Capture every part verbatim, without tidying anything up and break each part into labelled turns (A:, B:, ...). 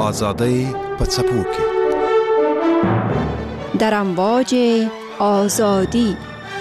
A: آزادی پڅپوکي
B: در امواج آزادی.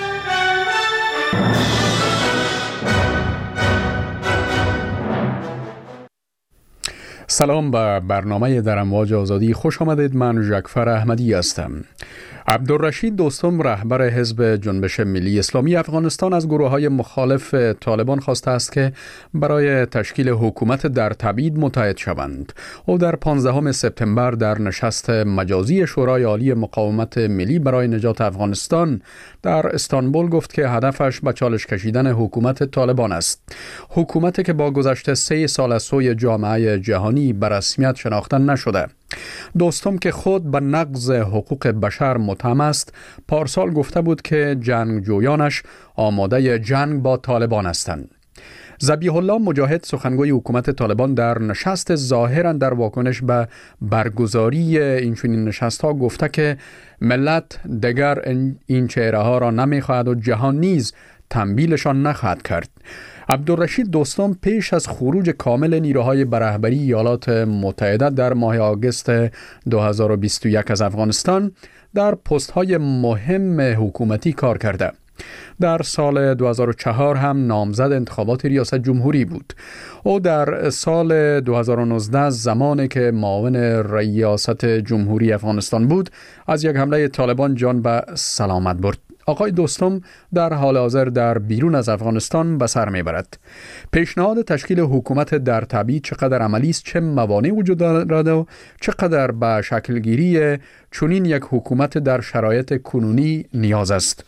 C: سلام به برنامه در امواج آزادی، خوش آمدید. من ژکفر احمدی هستم. عبدالرشید دوستم، رهبر حزب جنبش ملی اسلامی افغانستان، از گروه‌های مخالف طالبان خواسته است که برای تشکیل حکومت در تبعید متحد شوند. او در پانزدهم سپتامبر در نشست مجازی شورای عالی مقاومت ملی برای نجات افغانستان در استانبول گفت که هدفش به چالش کشیدن حکومت طالبان است. حکومتی که با گذشت سه سال از سوی جامعه جهانی به رسمیت شناخته نشده. دوستم که خود به نقض حقوق بشر متهم است، پارسال گفته بود که جنگجویانش آماده جنگ با طالبان هستند. ذبیح الله مجاهد، سخنگوی حکومت طالبان، در نشست ظاهرا در واکنش به برگزاری این چنین نشست ها گفته که ملت دیگر این چهره ها را نمیخواهد و جهان نیز تنبیلشان نخواهد کرد. عبدالرشید دوستم پیش از خروج کامل نیروهای به رهبری ایالات متحده در ماه آگوست دو هزار و بیست و یک از افغانستان در پست‌های مهم حکومتی کار کرده. در سال دو هزار و چهار هم نامزد انتخابات ریاست جمهوری بود. او در سال دو هزار و نوزده زمانی که معاون ریاست جمهوری افغانستان بود از یک حمله طالبان جان به سلامت برد. آقای دوستم در حال حاضر در بیرون از افغانستان به سر میبرد. پیشنهاد تشکیل حکومت در تبعید چقدر عملی است، چه موانع وجود دارد و چقدر به شکلگیری چنین یک حکومت در شرایط کنونی نیاز است؟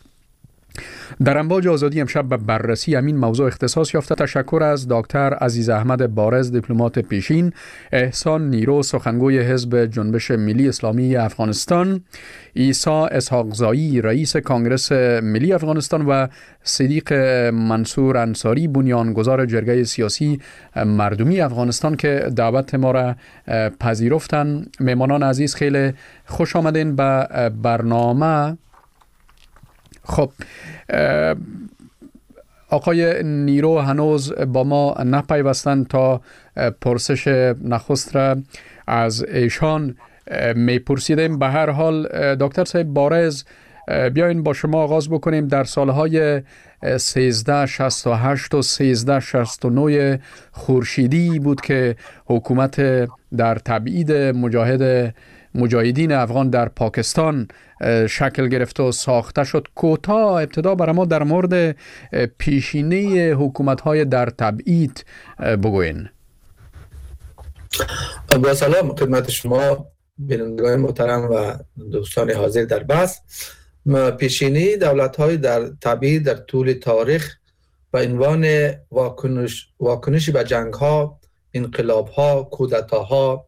C: در امواج آزادی امشب به بررسی همین موضوع اختصاص یافته تشکر از دکتر عزیز احمد بارز، دیپلمات پیشین، احسان نیرو، سخنگوی حزب جنبش ملی اسلامی افغانستان، عیسی اسحاقزایی، رئیس کانگرس ملی افغانستان و صدیق منصور انصاری، بنیانگذار جرگه سیاسی مردمی افغانستان که دعوت ما را پذیرفتن. مهمانان عزیز، خیلی خوش آمدین به برنامه. خب آقای نیرو هنوز با ما نپیوستند تا پرسش نخست را از ایشان میپرسیدیم. به هر حال دکتر صاحب بارز، بیاین با شما آغاز بکنیم. در سالهای سیزده شصت و هشت و سیزده شصت و نه خورشیدی بود که حکومت در تبعید مجاهد مجاهدین افغان در پاکستان شکل گرفت و ساخته شد. کوتاه ابتدا برای ما در مورد پیشینه حکومت‌های در تبعید بگوین.
D: با سلام خدمت شما بینندگان محترم و دوستان حاضر در بحث. پیشینه دولت‌های در تبعید در طول تاریخ به عنوان واکنش واکنشی به جنگ‌ها، انقلاب‌ها، کودتاها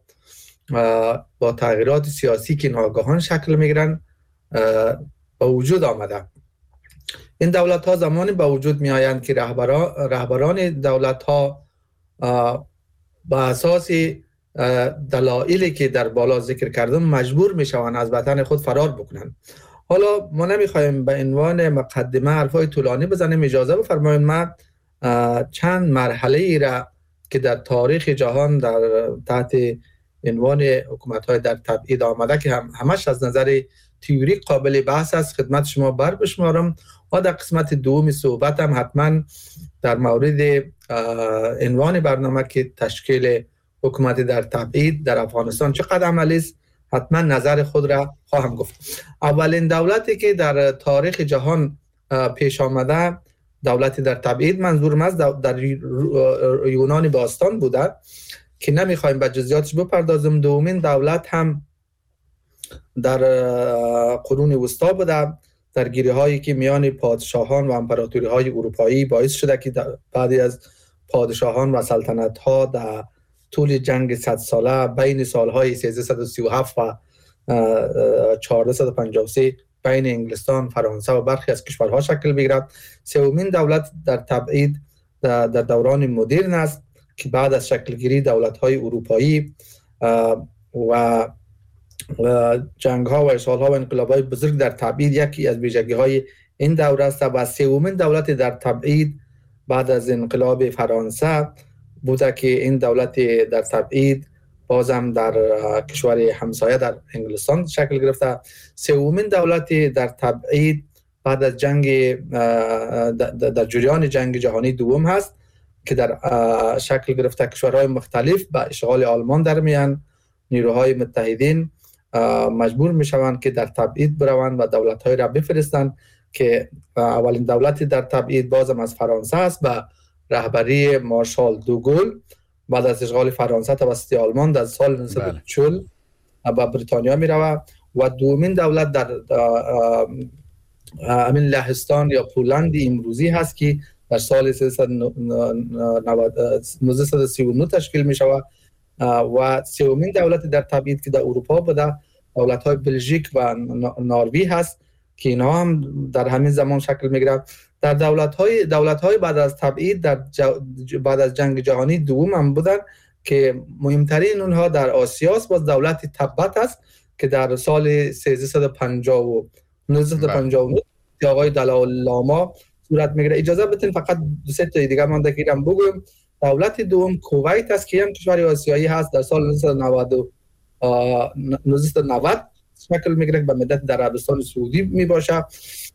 D: با تغییرات سیاسی که ناگهان شکل میگیرن به وجود آمده. این دولت ها زمانی به وجود می آیند که رهبران رهبران دولت ها به اساس دلایلی که در بالا ذکر کردم مجبور می شوند از وطن خود فرار بکنند. حالا ما نمی خواهیم به عنوان مقدمه حرفای طولانی بزنیم. اجازه بفرمایید من چند مرحله ای را که در تاریخ جهان در تحت عنوان حکومت‌های در تبعید آمده که هم همش از نظر تئوری قابل بحث است خدمت شما بر بشمارم و در قسمت دوم صحبتم حتما در مورد عنوان برنامه که تشکیل حکومت در تبعید در افغانستان چقدر عملی است حتما نظر خود را خواهم گفت. اولین دولتی که در تاریخ جهان پیش آمده دولتی در تبعید منظورم است در یونان باستان بوده که نمیخوایم به جزئیاتش بپردازم. دومین دولت هم در قرون وسطا بوده، در گیری هایی که میان پادشاهان و امپراتوری های اروپایی باعث شده که بعضی از پادشاهان و سلطنت ها در طول جنگ صد ساله بین سالهای سیزده و سی و هفت و چهارصد و پنجاه و سه بین انگلستان، فرانسه و برخی از کشورها شکل بگیرد. سومین دولت در تبعید در دوران مدرن است که بعد از شکلگیری دولت‌های اروپایی و جنگ‌ها و اشغال‌ها و انقلاب‌های بزرگ در تبعید یکی از ویژگی‌های این دوره است. و سومین دولت در تبعید بعد از انقلاب فرانسه بوده که این دولت در تبعید بازم در کشور همسایه در انگلستان شکل گرفته. سومین دولتی در تبعید بعد از جنگ در جریان جنگ جهانی دوم هست که در شکل گرفته کشورهای مختلف به اشغال آلمان در میان. نیروهای متحدین مجبور می شوند که در تبعید بروند و دولت‌های را بفرستند که اولین دولتی در تبعید بازم از فرانسه است به رهبری مارشال دوگل بعد از اشغال فرانسه توسط آلمان در سال نوزده چهل به بریتانیا می رود. و دومین دولت در امین لهستان یا پولند امروزی هست که در سال سیصد و سی و نه تشکیل می شود. و سومین دولت در تبعید که در اروپا بوده دولت های بلژیک و نروژ هست که اینها هم در همین زمان شکل می گیرند. در دولت های دولت های بعد از تبعید در ج... بعد از جنگ جهانی دوم هم بودن که مهمترین اونها در آسیا است. باز دولت تبت است که در سال سیصد و پنجاه و نه آقای دلال لاما صورت میگیره. اجازه بدین فقط دو سه تا دیگه من دکیرم بگم. دولت دوم کویت است که هم کشور آسیایی هست در سال نوزده نود شکل میگیره به مدت در عربستان سعودی میباشه.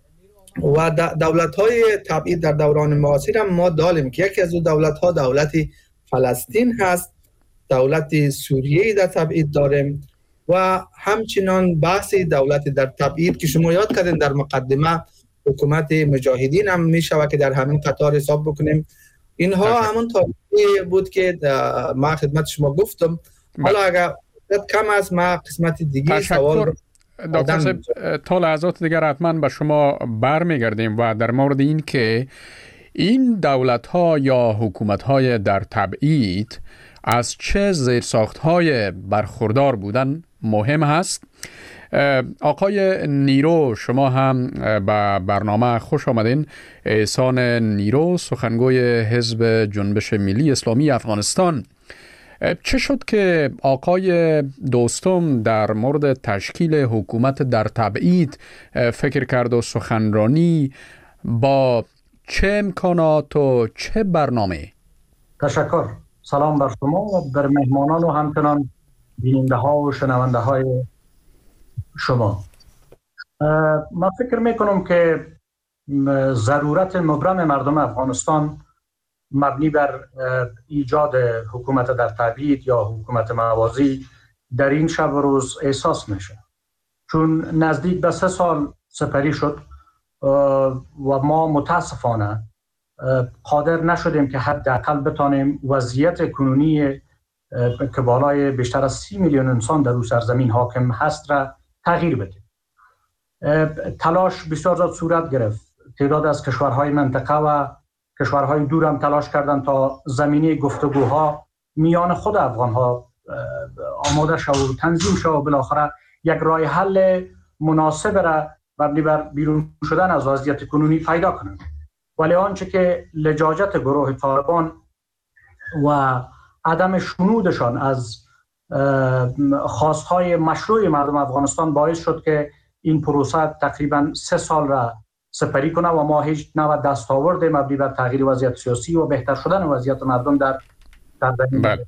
D: و دولت های تبعید در دوران معاصر هم ما داریم که یکی از اون دولت ها دولت فلسطین هست، دولت سوریه در تبعید داریم و همچنان بحث دولت در تبعید که شما یاد کردین در مقدمه حکومت مجاهدین هم میشه که در همین قطار حساب بکنیم. اینها همون تاریخی بود که ما خدمت شما گفتم. حالا اگر کم است ما قسمت دیگه سوال
C: دکتر صاحب تا لحظات دیگر حتما به شما برمیگردیم و در مورد این که این دولت ها یا حکومت های در تبعید از چه زیرساخت های برخوردار بودن مهم هست. آقای نیرو شما هم به برنامه خوش آمدین. احسان نیرو سخنگوی حزب جنبش ملی اسلامی افغانستان، چه شد که آقای دوستم در مورد تشکیل حکومت در تبعید فکر کرد و سخنرانی با چه امکانات و چه برنامه؟
E: تشکر. سلام بر شما و بر مهمانان و همچنان بیننده ها و شنونده های شما. من فکر میکنم که ضرورت مبرم مردم افغانستان مبنی بر ایجاد حکومت در تبعید یا حکومت موازی در این شب و روز احساس میشه، چون نزدیک به سه سال سپری شد و ما متاسفانه قادر نشدیم که حداقل بتانیم وضعیت کنونی که بالای بیشتر از سی میلیون انسان در روی سرزمین حاکم هست را تغییر بدیم. تلاش بسیار زیاد صورت گرفت. تعداد از کشورهای منطقه و کشورهای دور هم تلاش کردند تا زمینه گفتگوها میان خود افغانها آماده شد و تنظیم شد و بالاخره یک راه حل مناسب را مبنی بر بیرون شدن از وضعیت کنونی پیدا کنند. ولی آنچه که لجاجت گروه طالبان و عدم شنودشان از خواستهای مشروع مردم افغانستان باعث شد که این پروسه تقریبا سه سال را سپری کنه و ما هیچ نوع دستاورد مبنی بر تغییر وضعیت سیاسی و بهتر شدن وضعیت مردم در در
C: بله.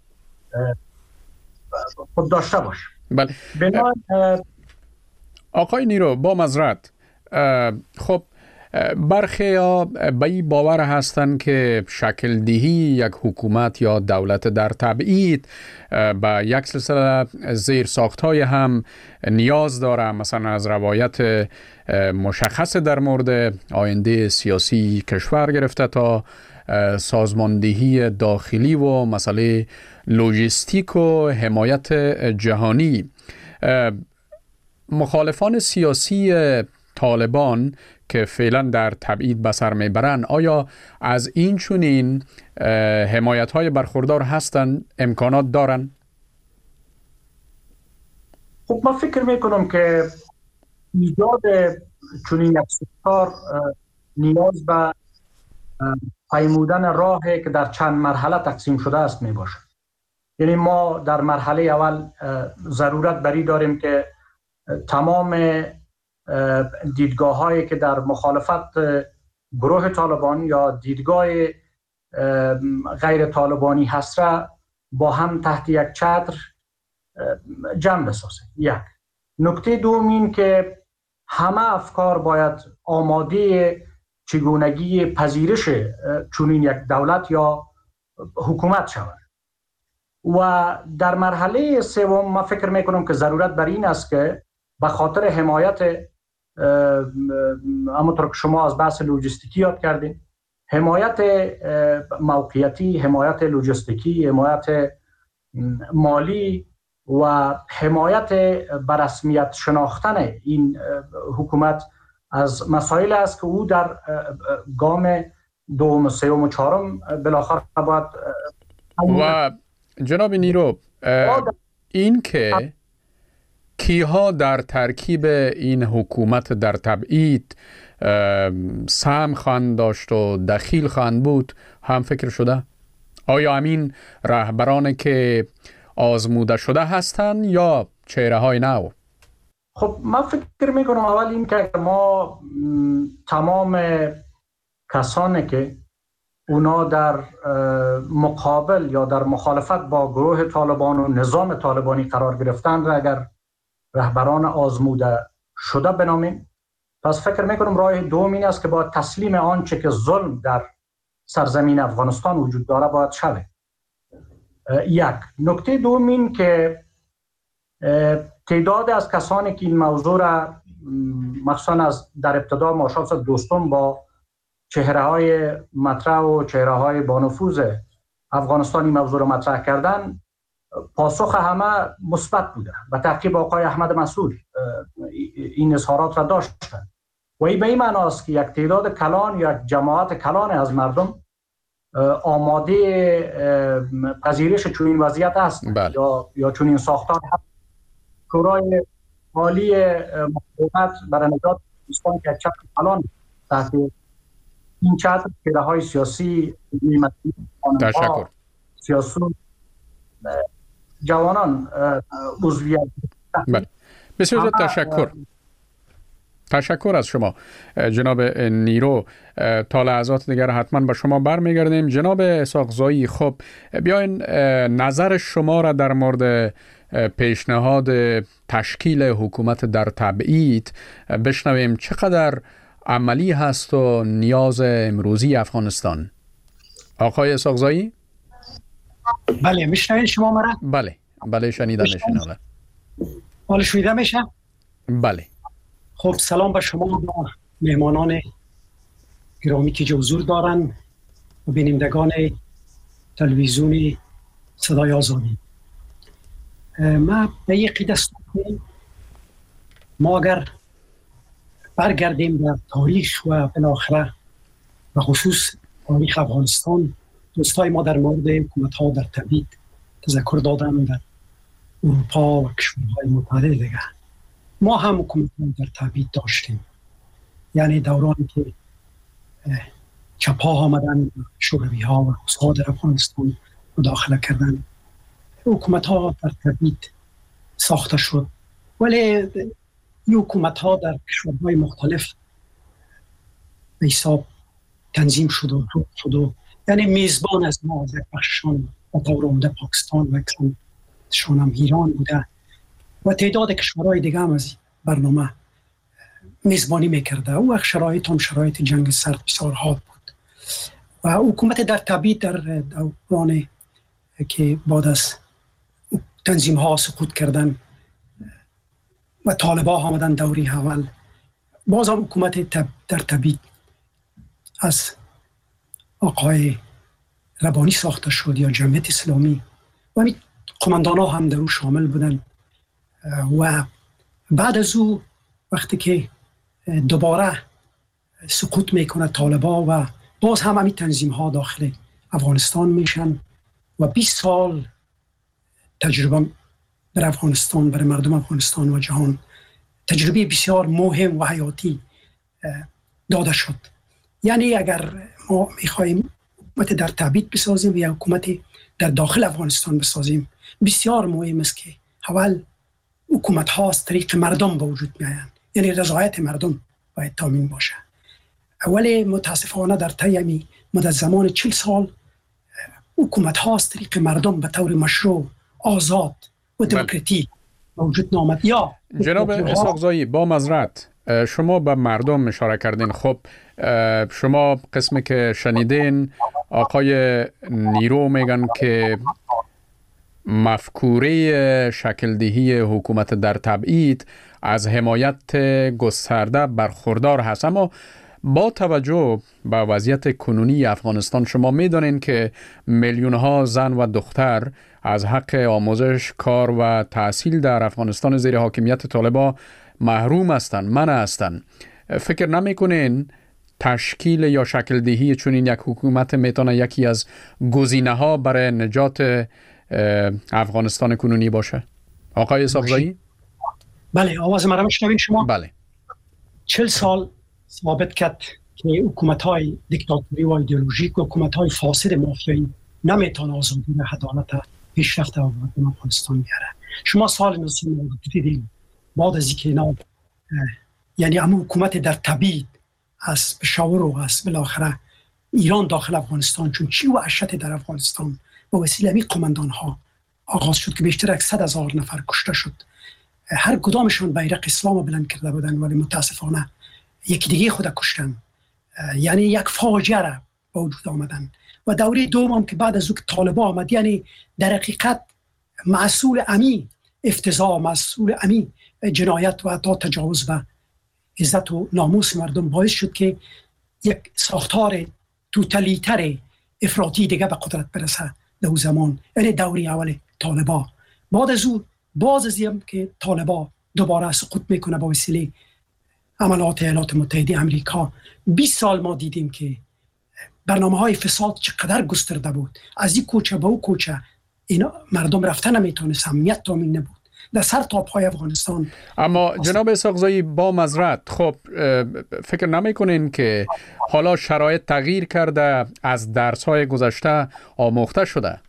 E: خود داشته باشه.
C: بله.
E: بنا
C: آقای نیرو با معذرت، خب برخی ها به این باور هستند که شکل دهی یک حکومت یا دولت در تبعید به یک سلسله زیر ساختهای هم نیاز داره، مثلا از روایت مشخص در مورد آینده سیاسی کشور گرفته تا سازماندهی داخلی و مسئله لوجستیک و حمایت جهانی. مخالفان سیاسی طالبان که فعلا در تبعید به سر میبرند آیا از این چنین حمایت های برخوردار هستند؟ امکانات دارند؟
E: خب من فکر میکنم که ایجاد چنین یک ساختار نیاز به پیمودن راهی که در چند مرحله تقسیم شده است می باشد. یعنی ما در مرحله اول ضرورت بری داریم که تمام دیدگاه هایی که در مخالفت گروه طالبان یا دیدگاه غیر طالبانی هست را با هم تحت یک چتر جمع بسازه. یک. نکته دوم این که همه افکار باید آماده چگونگی پذیرش چنین یک دولت یا حکومت شود. و در مرحله سوم من فکر میکنم که ضرورت بر این است که به خاطر حمایت، همونطور که شما از بحث لوجستیکی یاد کردین، حمایت موقعیتی، حمایت لوجستیکی، حمایت مالی و حمایت به رسمیت شناختن این حکومت از مسائل است که او در گام دوم، سوم و چهارم بالاخره باید.
C: و جناب نیرو، این که کیها در ترکیب این حکومت در تبعید سهم خواهند داشت و دخیل خواهند بود هم فکر شده؟ آیا همین رهبرانی که آزموده شده هستند یا چهره های نو؟
E: خب من فکر میکنم اول این که ما تمام کسانی که اونا در مقابل یا در مخالفت با گروه طالبان و نظام طالبانی قرار گرفتن را اگر رهبران آزموده شده بنامیم، پس فکر میکنم راه دوم این است که با تسلیم آنچه که ظلم در سرزمین افغانستان وجود داره باید شود. یک. نکته دوم این که تعداد از کسانی که این موضوع را مخصوصا از در ابتدا ماشاءالله دوستم با چهره های مطرح و چهره های با نفوذ افغانستانی موضوع را مطرح کردن، پاسخ همه مثبت بوده. به تعقیب آقای احمد مسعود این اظهارات را داشتن و این به این معنی است که یک تعداد کلان یا جماعت کلان از مردم آماده پذیرش چنین وضعیت است یا یا چنین ساختار هست. شورای عالی مقاومت برای نجات افغانستان که چند کلان تحت این چتر چهره‌های سیاسی،
C: تشکر
E: سیاسی جوانان عضویت.
C: بله، بسیار تشکر. تشکر از شما جناب نیرو. تا لحظات دیگر حتما به شما برمیگردیم. جناب اسحاقزایی، خب بیاین نظر شما را در مورد پیشنهاد تشکیل حکومت در تبعید بشنویم. چقدر عملی هست و نیاز امروزی افغانستان؟ آقای اسحاقزایی؟
F: بله، میشنوین شما مرا؟
C: بله بله شنیده میشن.
F: حالا شنیده میشه؟
C: بله.
F: خب سلام به شما و مهمانان گرامی که حضور دارن و بینندگان تلویزیون صدای آزادی. ما به یک قید است ما اگر برگردیم در تاریخ و بالاخره و خصوص تاریخ افغانستان، دوستای ما در مورد حکومت‌ها در تبعید تذکر دادن در اروپا و کشورهای متحده دیگه. ما هم حکومت‌ها در تبعید داشتیم، یعنی دورانی که چپ‌ها آمدن، شوروی‌ها و روس‌ها در افغانستان مداخله کردن، حکومت‌ها در تبعید ساخته شد. ولی این حکومت‌ها در کشورهای مختلف به حساب تنظیم شد و شد و یعنی میزبان از ما از یک بخششان و طور عمده پاکستان و اکثرشان هم ایران بوده و تعداد کشورهای دیگه هم از برنامه میزبانی میکرده. او وقت شرایط هم شرایط جنگ سرد بسیار حاد بود و حکومت در تبعید در دوران که بعد از تنظیم ها سقوط کردن و طالبا آمدن دوری اول، باز هم حکومت تب در تبعید از آقای ربانی ساخته شد یا جمعیت اسلامی و همین قماندان ها هم در او شامل بودن. و بعد از او وقتی که دوباره سقوط میکنه طالبا و باز هم همین تنظیم ها داخل افغانستان میشن و بیست سال تجربه در افغانستان، برای مردم افغانستان و جهان تجربه بسیار مهم و حیاتی داده شد. یعنی اگر ما میخواهیم حکومت در تبعید بسازیم یا حکومت در داخل افغانستان بسازیم، بسیار مهم است که اول حکومت ها از طریق مردم به وجود میآیند، یعنی رضایت مردم باید تامین باشه. ولی متاسفانه در طی مدت زمان چهل سال حکومت ها از طریق مردم به طور مشروع، آزاد و دموکراتیک وجود نامد. یا
C: جناب اسحاقزایی با معذرت شما به مردم اشاره کردین. خب شما قسمی که شنیدین آقای نیرو میگن که مفکوره شکلدهی حکومت در تبعید از حمایت گسترده برخوردار هست، اما با توجه به وضعیت کنونی افغانستان شما میدانین که میلیون ها زن و دختر از حق آموزش، کار و تحصیل در افغانستان زیر حاکمیت طالبان محروم هستند، منع هستند. فکر نمیکنین تشکیل یا شکل دهی چون این یک حکومت میتونه یکی از گزینه ها برای نجات افغانستان کنونی باشه؟ آقای اسحاقزایی؟
F: بله، آواز مرا میشنوین شما؟
C: بله.
F: چل سال ثابت کرد که حکومت‌های دیکتاتوری و ایدئولوژیک و حکومت‌های فاسد مافیایی نمیتونه آزادی و عدالت پیشرفت افغانستان بیاره. شما سال نوزده نود و دو دیدین بعد از اینکه اینا یعنی همون حکومت در تبعید از پشاور و از بالاخره ایران داخل افغانستان چون چی و وحشت در افغانستان با وسیله می قماندان ها آغاز شد که بیشتر از صد هزار نفر کشته شد. هر کدامشون بیرق اسلام بلند کرده بودن ولی متاسفانه یکی دیگه خود کشتن. یعنی یک فاجعه را با وجود آمدن. و دوره دوم هم که بعد از او که طالبان آمد، یعنی در حقیقت مسئول امی افتضاح، مسئول امی جنایت و حتی تجاوز و عزت و ناموس مردم باعث شد که یک ساختار توتالیتر افراطی دیگه به قدرت برسه در اون زمان، یعنی دوره اول طالبان. بعد از او باز از این که طالبان دوباره سقوط میکنه با وسیله عملات ایالات متحده امریکا، بیست سال ما دیدیم که برنامه های فساد چقدر گسترده بود. از این کوچه به او کوچه اینا مردم رفتن نمیتونست، امنیت تامین نبود در سر تا پای افغانستان.
C: اما جناب اسحاقزایی با معذرت، خب فکر نمیکنین که حالا شرایط تغییر کرده، از درس های گذشته آموخته شده؟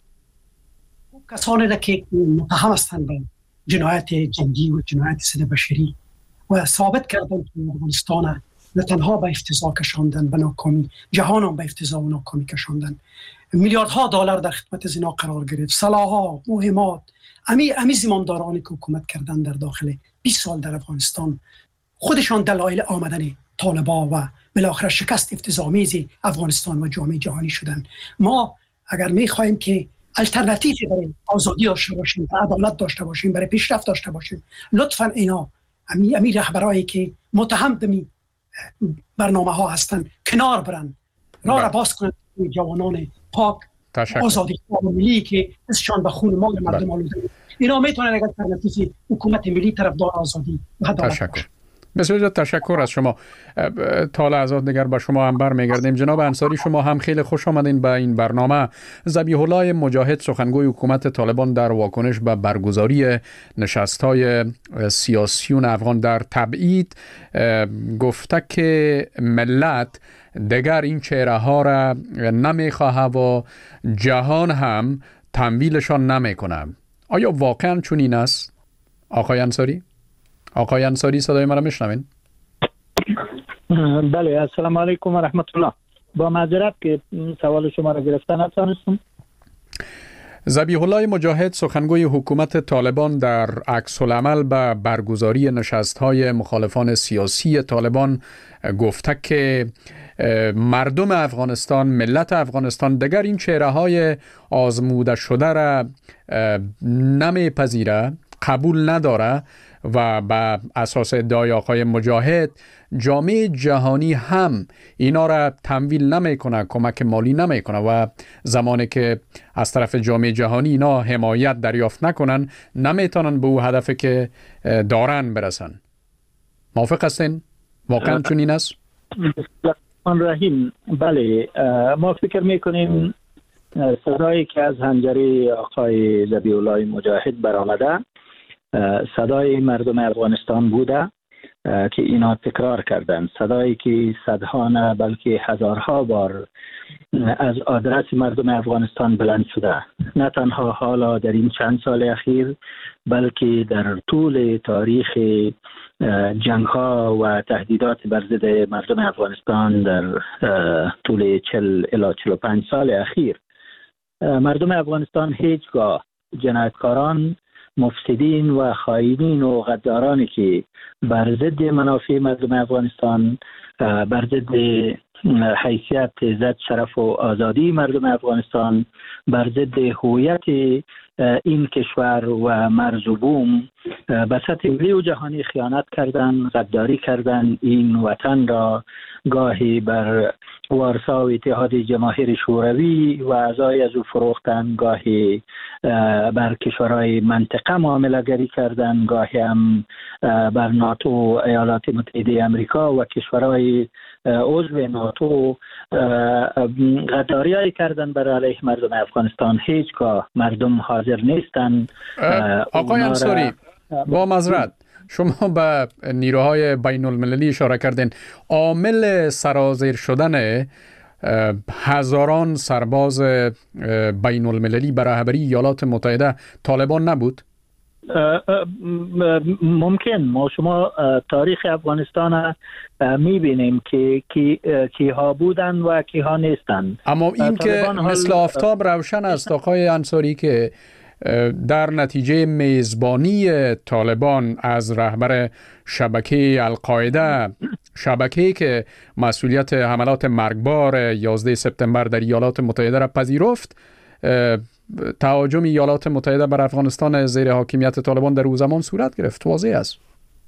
F: کسانی را که متهم هستند به جنایت جنگی و جنایت ضد بشری و ثابت کردن که افغانستان نه تنها به افتضاح کشاندن، به ناکامی، جهان هم به افتضاح و ناکامی کشاندن. میلیاردها دلار در خدمت از اینا قرار گرفت، سلاح‌ها، مهمات، امی امی زمامدارانی که حکومت کردن در داخل بیست سال در افغانستان خودشان دلایل آمدن طالبان و بالاخره شکست افتضاح‌آمیز افغانستان و جامعه جهانی شدن. ما اگر می‌خوایم که الटरनेटिव्ی برای آزادی داشته باشیم، عدالت داشته باشیم، برای پیشرفت داشته باشیم، لطفاً اینا امی امی رهبرایی که متهم به برنامه ها هستن کنار برن، راه را باز کنند جوانان پاک آزادی ملی که ازشان به خون مال مردم آلوده. اینا میتونن اگر الटरनेटिव حکومت ملی طرفدار آزادی و عدالت باشه.
C: بسیار تشکر از شما. تا لحظات دیگر به شما هم برمیگردیم. جناب انصاری، شما هم خیلی خوش آمدین به این برنامه. ذبیح الله مجاهد، سخنگوی حکومت طالبان، در واکنش به برگزاری نشست‌های سیاسیون افغان در تبعید گفته که ملت دیگر این چهره ها را نمیخواه و جهان هم تمویلشان نمیکنه. آیا واقعا چون این است آقای انصاری؟ آقای انصاری صدای مرا میشنوین؟
G: بله، السلام علیکم و رحمت الله. با معذرت که سوال شما را گرفتن نتونستم.
C: ذبیح الله مجاهد، سخنگوی حکومت طالبان، در عکس العمل به برگزاری نشست‌های مخالفان سیاسی طالبان گفته که مردم افغانستان، ملت افغانستان دیگر این چهره‌های آزموده شده را نمیپذیره، قبول نداره و بر اساس ادعای آقای مجاهد جامعه جهانی هم اینا را تمویل نمیکنه، کمک مالی نمیکنه و زمانی که از طرف جامعه جهانی اینا حمایت دریافت نکنن نمیتونن به اون هدفی که دارن برسن. موافق هستین؟ واقعا چون این است؟
G: رحیم، بله، ما فکر میکنیم صدایی که از حنجره آقای ذبیح الله مجاهد برآمده صدای مردم افغانستان بوده که اینا تکرار کردن، صدایی که صدها نه بلکه هزارها بار از آدرس مردم افغانستان بلند شده، نه تنها حالا در این چند سال اخیر بلکه در طول تاریخ جنگ ها و تهدیدات بر ضد مردم افغانستان در طول چهل الی چهل و پنج سال اخیر. مردم افغانستان هیچگاه جنایتکاران مفسدین و خائنین و غدارانی که بر ضد منافع مردم افغانستان، بر ضد حیثیت، عزت، شرف و آزادی مردم افغانستان، بر ضد هویت این کشور و مرز و بوم به سطح ملی و جهانی خیانت کردن، غداری کردن، این وطن را گاهی بر وارسا و اتحاد جماهیر شوروی و اعضای از او فروختن، گاهی بر کشورهای منطقه معامله گری کردن، گاهی هم بر ناتو، ایالات متحده امریکا و کشورهای عضو ناتو غداریایی کردن بر علیه مردم افغانستان. هیچگاه مردم حاضر نیستن.
C: آقای انصاری، با معذرت، شما به نیروهای بین المللی اشاره کردین. عامل سرازیر شدن هزاران سرباز بین المللی به رهبری ایالات متحده طالبان نبود؟
G: ممکن. ما شما تاریخ افغانستان میبینیم که کی ها بودن و کی ها نیستن.
C: اما این که مثل آفتاب روشن است آقای انصاری که در نتیجه میزبانی طالبان از رهبر شبکه القاعده، شبکه‌ای که مسئولیت حملات مرگبار یازده سپتامبر در ایالات متحده را پذیرفت، تهاجم ایالات متحده بر افغانستان زیر حاکمیت طالبان در او زمان صورت گرفت. واضح است.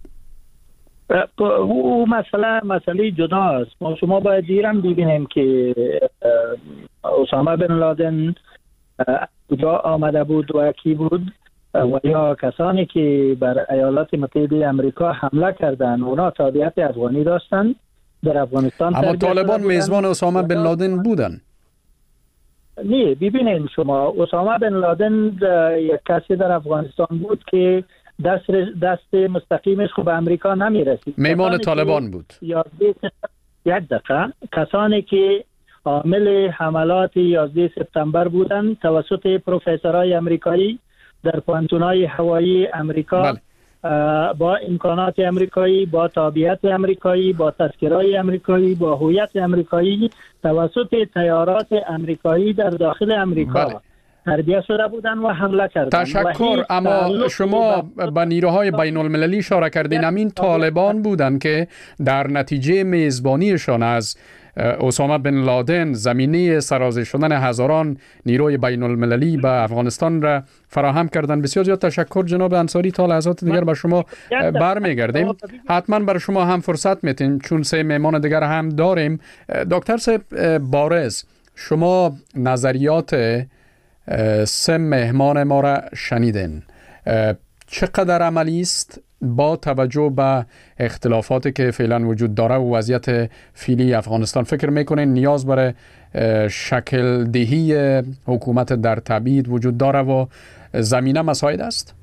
G: او مسئله مسئله جداست. ما شما باید دیرم ببینیم که اسامه بن لادن کجا آمده بود و کی بود و یا کسانی که بر ایالات متحده امریکا حمله کردند اونا تابعیت افغانی داشتن در افغانستان.
C: اما طالبان میزبان اسامه بن لادن بودن.
G: نه، ببینید شما، اسامه بن لادن یک کسی در افغانستان بود که دست دست مستقیمش خب به امریکا نمی رسید.
C: میمان طالبان بود.
G: یک دقیقه کسانی که عامل حملات یازده سپتامبر بودند توسط پروفسورهای امریکایی در پانتونهای هوایی امریکا، بله. با امکانات امریکایی، با تابعیت امریکایی، با تذکرهای امریکایی، با هویت امریکایی توسط تیارات امریکایی در داخل امریکا، بله. تربیت شده بودن و حمله کردن.
C: تشکر. اما شما به نیروهای بین المللی اشاره کردین. همین طالبان بودن که در نتیجه میزبانیشان از اسامه بن لادن زمینه سرازیر شدن هزاران نیروی بین المللی به افغانستان را فراهم کردن. بسیار زیاد تشکر جناب انصاری. تا لحظات دیگر به شما برمیگردیم. حتما برای شما هم فرصت میتیم چون سه مهمان دیگر هم داریم. دکتر صاحب بارز، شما نظریات سه مهمان ما را شنیدین. چقدر عملی است با توجه به اختلافاتی که فعلا وجود داره و وضعیت فعلی افغانستان؟ فکر میکنین نیاز برای شکل دهی حکومت در تبعید وجود داره و زمینه مساعد است؟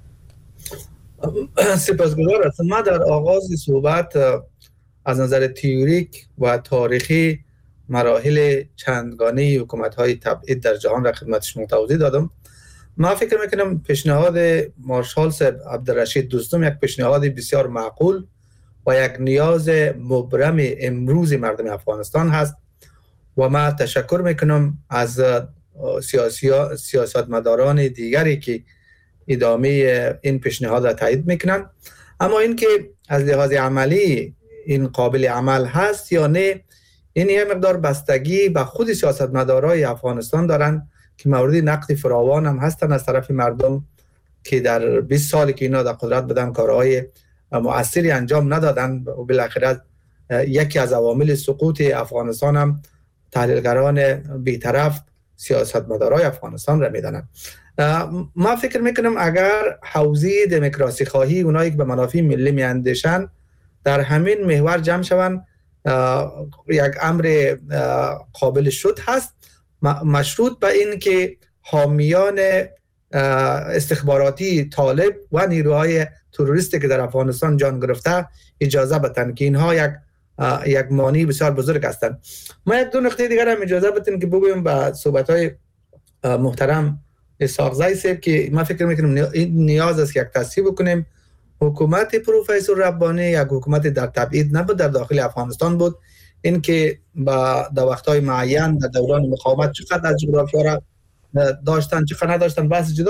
D: سپاسگزار هستم. ما در آغاز صحبت از نظر تئوریک و تاریخی مراحل چندگانه حکومت‌های تبعید در جهان را خدمت شما توضیح دادم. ما فکر میکنم پیشنهاد مارشال صاحب عبدالرشید دوستم یک پیشنهاد بسیار معقول و یک نیاز مبرم امروز مردم افغانستان هست و ما تشکر میکنم از سیاسی سیاستمداران دیگری که ادامه این پیشنهاد را تایید میکنن. اما اینکه از لحاظ عملی این قابل عمل هست یا نه، این یک مقدار بستگی به خود سیاستمدارای افغانستان دارن که مورد نقد فراوان هم هستن از طرف مردم که در بیست سالی که اینا در قدرت بودن کارهای مؤثری انجام ندادن و بالاخره یکی از عوامل سقوط افغانستان هم تحلیلگران بی‌طرف سیاستمدارای افغانستان را میدانن. ما فکر میکنم اگر حوزه دموکراسی خواهی اونایی که به منافع ملی میاندیشن در همین محور جمع شوند، یک امر قابل شد هست، مشروط به این که حامیان استخباراتی طالب و نیروهای تروریستی که در افغانستان جان گرفته اجازه بدن که اینها یک یک مانع بسیار بزرگ هستند. ما یک دو نکته دیگر هم اجازه بدین که بگویم به صحبت‌های محترم اسحاق زی صاحب که ما فکر می‌کنیم نیاز است که یک تصحیح بکنیم. حکومت پروفسور ربانی یک حکومت در تبعید نبود، در داخل افغانستان بود. این که با در وقت‌های معین در دوران مقاومت چقدر از جغرافیا را داشتن چقدر نداشتن بحث جداست،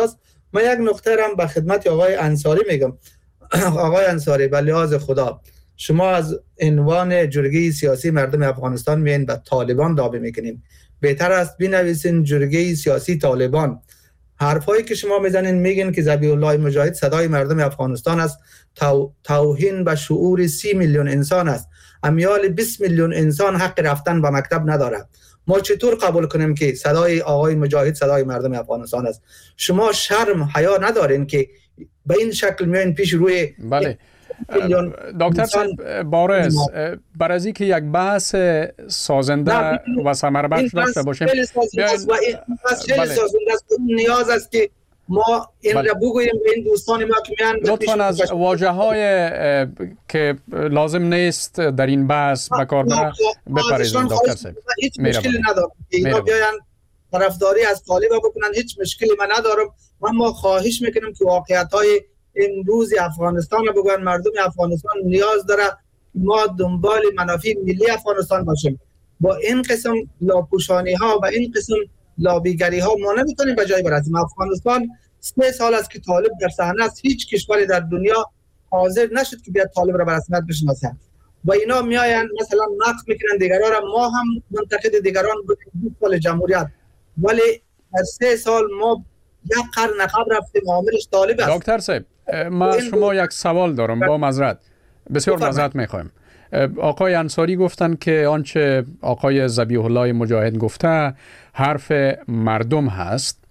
D: من یک نکته را به خدمت آقای انصاری میگم. آقای انصاری، به لحاظ خدا شما از عنوان جرگه سیاسی مردم افغانستان میین به طالبان دعوی میکنین. بهتر است بنویسین جرگه سیاسی طالبان. حرفایی که شما میزنین میگین که ذبیح الله مجاهد صدای مردم افغانستان است، تو، توهین به شعور سی میلیون انسان است. امیال بیست میلیون انسان حق رفتن به مکتب نداره. ما چطور قبول کنیم که صدای آقای مجاهد صدای مردم افغانستان است؟ شما شرم حیا ندارین که به این شکل میاین پیش روی
C: بله. دکتر صاحب بارز، بر از اینکه یک بحث سازنده و ثمربخش داشته باشیم،
D: این نیاز است که ما این را بگوییم به این دوستان ما که میان
C: لطفاً از واژه های که لازم نیست در این بحث به کار بره بپرهیزید. دکتر صاحب
D: هیچ مشکلی ندارم اینا بیاین طرفداری از طالب بکنن، هیچ مشکلی من ندارم. من ما خواهش میکنم که واقعیت های امروز افغانستان رو بگوین. مردم افغانستان نیاز داره ما دنبال منافع ملی افغانستان باشیم. با این قسم لاپوشانی ها و این قسم لابیگری ها ما نمیتونیم به جای برسیم. افغانستان سه سال است که طالب در صحنه است. هیچ کشوری در دنیا حاضر نشد که بیاد طالب را به رسمیت بشناسه و اینا میاین مثلا نقد میکنن دیگران را. ما هم منتقد دیگران بودیم دو سال جمهوریت، ولی در سه سال ما یک قرن عقب رفتیم. عاملش طالب است.
C: دکتر صاحب ما از شما یک سوال دارم با معذرت، بسیار معذرت میخوایم. آقای انصاری گفتن که آنچه آقای ذبیح الله مجاهد گفته حرف مردم هست.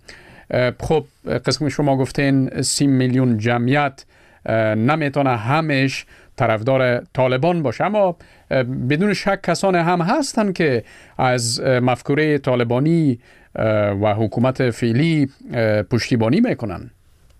C: خب قسم شما گفتین سی میلیون جمعیت نمیتونه همش طرفدار طالبان باشه، اما بدون شک کسان هم هستن که از مفکوره طالبانی و حکومت فعلی پشتیبانی میکنن.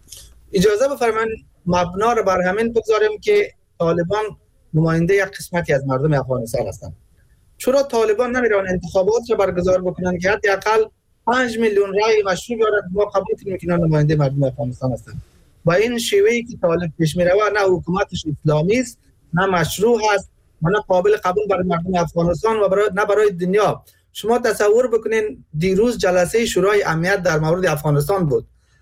D: اجازه بفرمایید مبنا رو بر همین بگذاریم که طالبان نماینده یک قسمتی از مردم افغانستان هستند. چرا طالبان نمیرن انتخابات رو برگزار بکنن که حداقل پنج میلیون رای مشروع بیارن؟ ما قبول کنیم که نماینده مردم افغانستان هستند. با این شیوهی که طالب پیش میره نه حکومتش اسلامی است، نه مشروع است، نه قابل قبول برای مردم افغانستان و برای نه برای دنیا. شما تصور بکنین دیروز جلسه شورای امنیت در مورد افغانستان بود.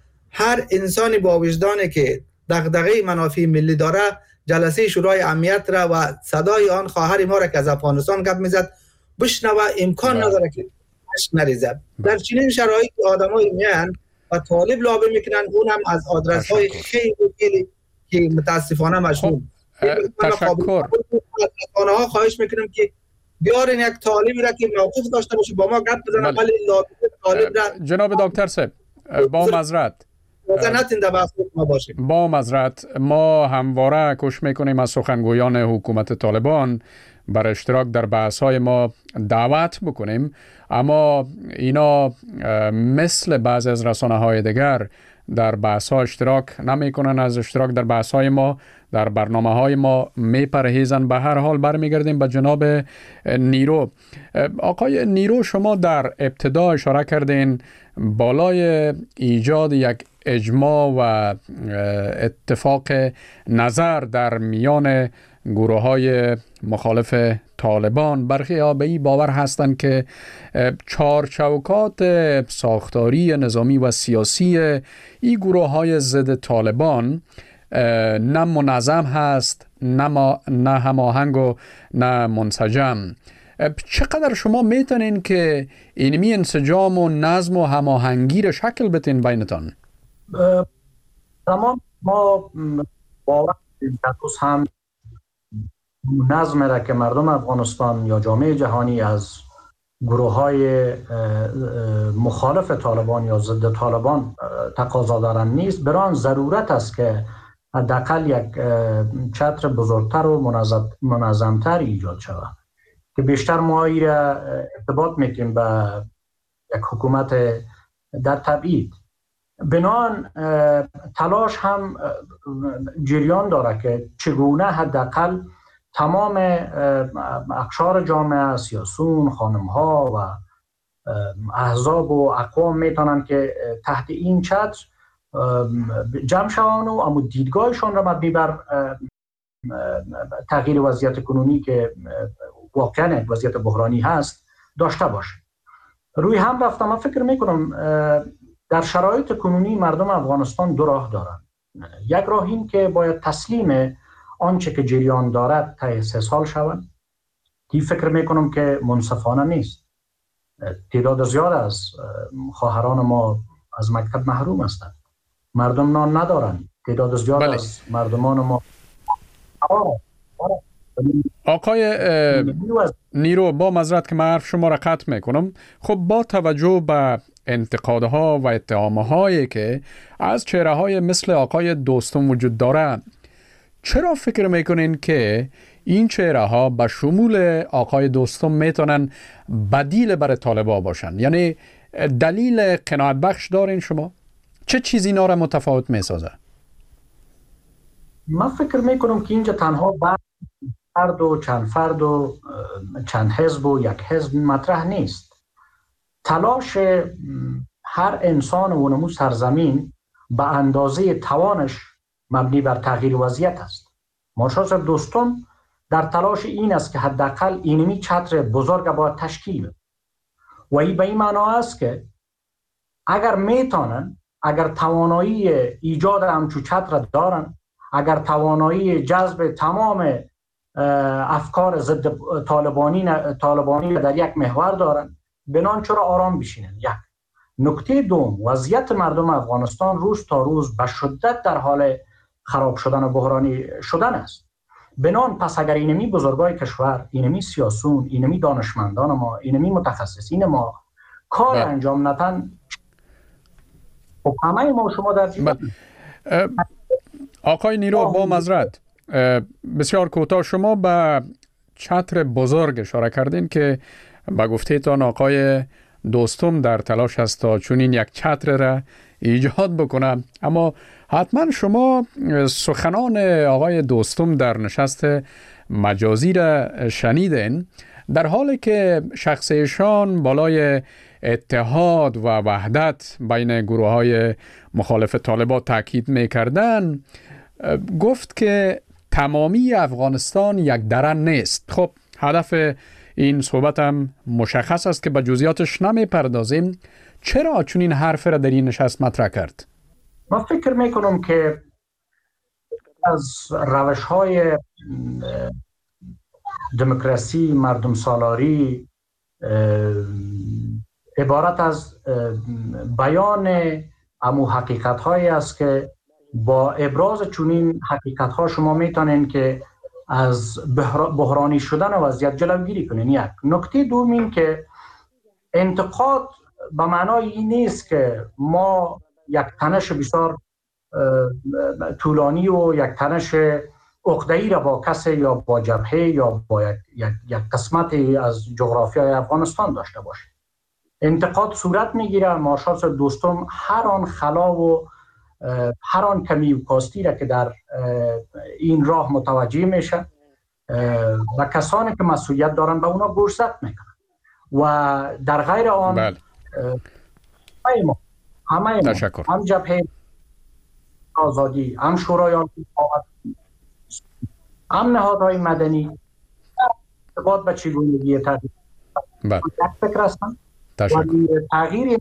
D: هر انسانی با وجدانی که دغدغه منافع ملی داره جلسه شورای امنیت را و صدای آن خواهر ما را که از افغانستان گپ میزد بشنوه امکان نداره که اشک نریزد. در چنین شرایط آدمای میان و طالب لابی میکنن، اونم از آدرس های خیلی خیلی که متاسفانه مشهور.
C: تشکر.
D: از ها خواهش میکنم که بیارین یک طالبی را که موقف داشته باشه با ما گپ بزنن، ولی لابی طالب را.
C: جناب دکتر صاحب با معذرت با معذرت ما همواره کوشش میکنیم از سخنگویان حکومت طالبان بر اشتراک در بحث‌های ما دعوت بکنیم، اما اینا مثل بعضی از رسانه‌های دیگر در بحث‌ها اشتراک نمی‌کنن. از اشتراک در بحث‌های ما در برنامه‌های ما می‌پرهیزن. به هر حال برمیگردیم به جناب نیرو. آقای نیرو، شما در ابتدا اشاره کردین بالای ایجاد یک اجماع و اتفاق نظر در میان گروه‌های مخالف طالبان، برخی ها به این باور هستند که چارچوکات ساختاری نظامی و سیاسی این گروه‌های ضد طالبان نه منظم هست، نه نه هماهنگ و نه منسجم. چقدر شما میتونین که اینمی انسجام و نظم و هماهنگی را شکل بتین بینتان؟
E: تمام ما باور هم نظم را که مردم افغانستان یا جامعه جهانی از گروه های مخالف طالبان یا ضد طالبان تقاضا دارند نیست، برای آن ضرورت است که حداقل یک چتر بزرگتر و منظمتر ایجاد شود که بیشتر ما ای را ارتباط میتیم به یک حکومت در تبعید. بنان تلاش هم جریان داره که چگونه حداقل تمام اقشار جامعه، سیاسون، خانم‌ها و احزاب و اقوام میتونن که تحت این چتر جمع شوند و اما دیدگاهشان را مبنی بر تغییر وضعیت کنونی که واقعا وضعیت بحرانی هست داشته باشه. روی هم رفتم. من فکر میکنم در شرایط کنونی مردم افغانستان دو راه دارند. یک راه این که باید تسلیم آنچه که جریان دارد تا سه سال شوند. این فکر میکنم که منصفانه نیست. تعداد زیاد از خواهران ما از مکتب محروم هستند. مردم نان ندارند. تعداد زیاد بله. از مردمان ما آه. آه.
C: آقای نیرو، با معذرت که من حرف شما را قطع میکنم، خب با توجه به انتقادها و اتهامهایی که از چهره های مثل آقای دوستم وجود داره، چرا فکر میکنین که این چهره ها به شمول آقای دوستم میتونن بدیل برای طالبان باشن؟ یعنی دلیل قناعت بخش دارین شما؟ چه چیزی اینا را متفاوت میسازه؟
E: من فکر میکنم که اینجا تنها بعد فرد و چند فرد و چند حزب و یک حزب مطرح نیست. تلاش هر انسان و نمو سرزمین به اندازه توانش مبنی بر تغییر وضعیت است. مارشال دوستم در تلاش این است که حداقل اینمی چتر بزرگ باید تشکیل و این به این معنا است که اگر میتونن، اگر توانایی ایجاد همچو چتر دارن، اگر توانایی جذب تمام افکار ضد طالبانی طالبانی در یک محور دارن، بنان چرا آرام بشینن. یک نکته دوم، وضعیت مردم افغانستان روز تا روز به شدت در حال خراب شدن و بحرانی شدن است. بنان پس اگر اینمی بزرگای کشور، اینمی سیاسون، اینمی دانشمندان ما، اینمی متخصصین ما کار با. انجام ندن، خب همه ما شما در جیبت.
C: آقای نیرو، با معذرت بسیار کوتاه، شما به چتر بزرگ اشاره کردین که با گفته‌تان آقای دوستم در تلاش است تا چون این یک چتر را ایجاد بکنه، اما حتما شما سخنان آقای دوستم در نشست مجازی را شنیدین، در حالی که شخص ایشان بالای اتحاد و وحدت بین گروه های مخالف طالبان تاکید میکردن، گفت که تمامی افغانستان یک درن نیست. خب هدف این صحبت هم مشخص است که به جزئیاتش نمیپردازیم. چرا چون این حرف را در این نشست مطرح کرد؟
E: من فکر میکنم که از روش های دموکراسی مردم سالاری عبارت از بیان امو حقیقت هایی است که با ابراز چونین حقیقت ها شما میتونین که از بحرانی شدن وضعیت جلوگیری کنین. یک نکته دوم این که انتقاد به معنای این نیست که ما یک تنش بسیار طولانی و یک تنش عقده‌ای را با کسی یا با جبهه یا با یک, یک, یک قسمتی از جغرافیای افغانستان داشته باشیم. انتقاد صورت میگیره. مارشال دوستم هر آن خلا و هر آن کمی و کاستی را که در این راه متوجه میشه و کسانی که مسئولیت دارن به اونا گوشزد میکنن و در غیر آن
C: بله.
E: همه ما همه ما هم جبهه آزادی، هم شورای عالی هم نهادهای مدنی ارتباط به چگونگی تغییر
C: بله.
E: یک فکر هستن و تغییر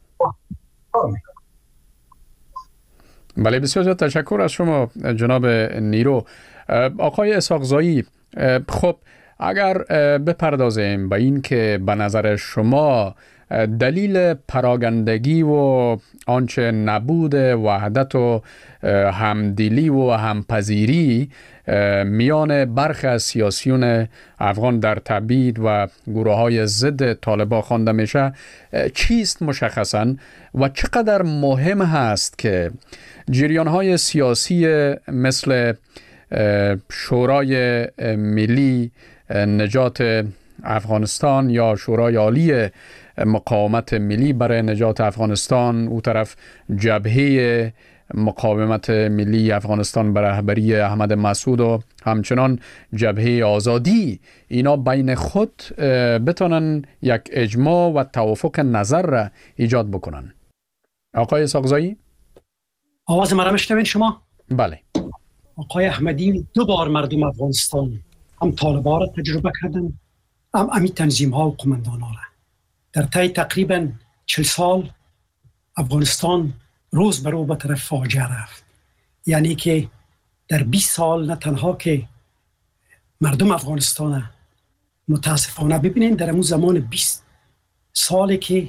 C: بله. بسیار زیاد تشکر از شما جناب نیرو. آقای اسحاقزایی، خب اگر بپردازیم به این که به نظر شما دلیل پراگندگی و آنچه نبود وحدت و همدلی و همپذیری میان برخی از سیاسیون افغان در تبعید و گروه های ضد طالبان خوانده میشه چیست مشخصاً و چقدر مهم هست که جریان های سیاسی مثل شورای ملی نجات افغانستان یا شورای عالی مقاومت ملی برای نجات افغانستان، او طرف جبهه مقاومت ملی افغانستان به رهبری احمد مسعود و همچنان جبهه آزادی، اینا بین خود بتونن یک اجماع و توافق نظر را ایجاد بکنن. آقای اسحاقزایی،
F: آواز مرا میشنوین شما؟
C: بله.
F: آقای احمدی دو بار مردم افغانستان هم طالبان را تجربه کردن، هم امی تنظیم ها و قماندان ها را. در طی تقریبا چل سال افغانستان روز به روز به طرف فاجعه رفت. یعنی که در بیست سال نه تنها که مردم افغانستان متاسفانه ببینید در اون زمان بیست سالی که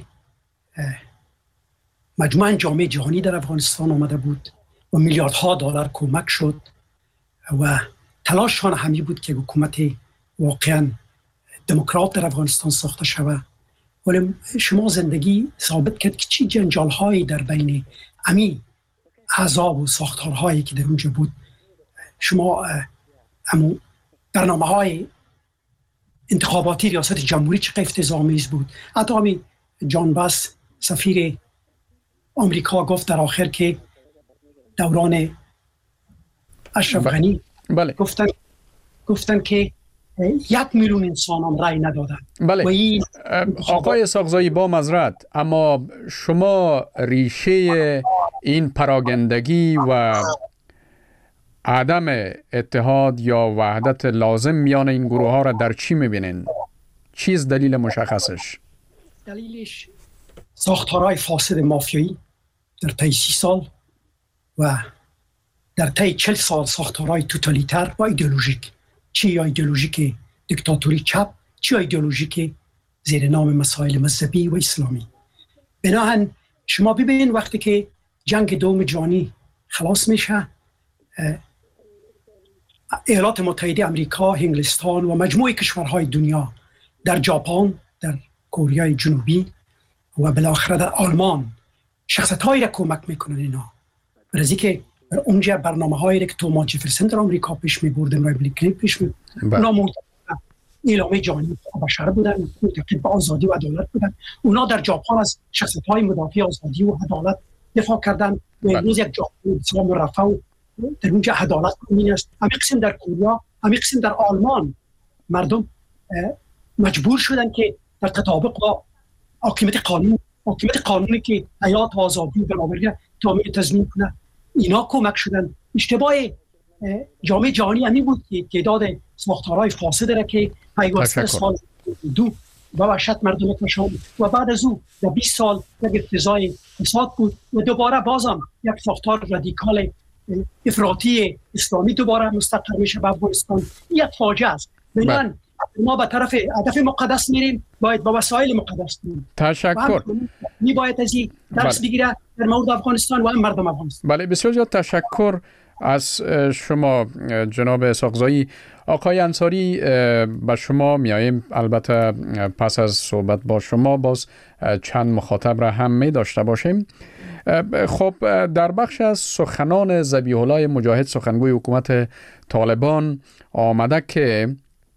F: مجموعاً جامعه جهانی در افغانستان آمده بود و میلیاردها دلار کمک شد و تلاششان همی بود که حکومت واقعاً دموکرات در افغانستان ساخته شود. ولی شما زندگی ثابت کرد که چی جنجال هایی در بین امی احزاب و ساختارهایی که در اونجا بود. شما امو برنامه های انتخاباتی ریاست جمهوری چه افتضاح‌آمیز بود. حتی همین جان باس سفیر آمریکا گفت در آخر که دوران اشرف غنی
C: بله.
F: گفتن گفتن که یک میلیون انسان هم رای ندادن.
C: بله.
F: و این
C: آقای اسحاقزایی با معذرت، اما شما ریشه این پراگندگی و عدم اتحاد یا وحدت لازم میان این گروه ها را در چی میبینین؟ چیز دلیل مشخصش؟
F: دلیلش ساختارهای فاسد مافیایی در طی سی سال و در طی چل سال ساختارهای توتالیتر و ایدئولوژیک، چی ایدئولوژیک دیکتاتوری چپ، چی ایدئولوژیک زیر نام مسائل مذهبی و اسلامی. بناهن شما ببینید وقتی که جنگ دوم جهانی خلاص میشه، ایالات متحده آمریکا، انگلستان و مجموعه کشورهای دنیا در ژاپن، در کره جنوبی و بالاخره در آلمان شخصیت‌هایی را کمک میکنن اینا. برای که در اونجا برنامه‌هایی را که توماس جفرسون در آمریکا پیش می‌بردن و بلیکلین پیش می اونا معتقد اعلامیه جهانی حقوق بشر بودن، معتقد به آزادی و عدالت بودن. اونا در ژاپن از شخصیت‌های مدافع آزادی و عدالت دفاع کردن و امروز یک جامعه بسیار مرفه و در اونجا عدالت کنین است. همین قسم در کره، همین قسم در آلمان مردم مجبور شدن که در تطابق با حاکمیت قانون، حاکمیت قانونی که حیات و آزادی و برابری تامین تضمین کنه، اینا کمک شدن. اشتباه جامعه جهانی همین بود که تعداد ساختارهای فاسد را که پیوسته سال دو و وحشت مردم کشان و بعد از او در بیست سال یک اقتضای فساد بود و دوباره بازم یک ساختار رادیکال افراطی اسلامی دوباره مستقر میشه به افغانستان. یک فاجعه است. بنابراین ما به طرف هدف مقدس میریم، باید با وسایل مقدس میریم.
C: تشکر.
F: می باید از این درس بگیره در مورد افغانستان و مردم افغانستان.
C: بله، بسیار زیاد تشکر از شما جناب اسحاقزایی. آقای انصاری، به شما میاییم. البته پس از صحبت با شما باز چند مخاطب را هم می داشته باشیم. خب در بخش از سخنان ذبیح الله مجاهد، سخنگوی حکومت طالبان، آمده که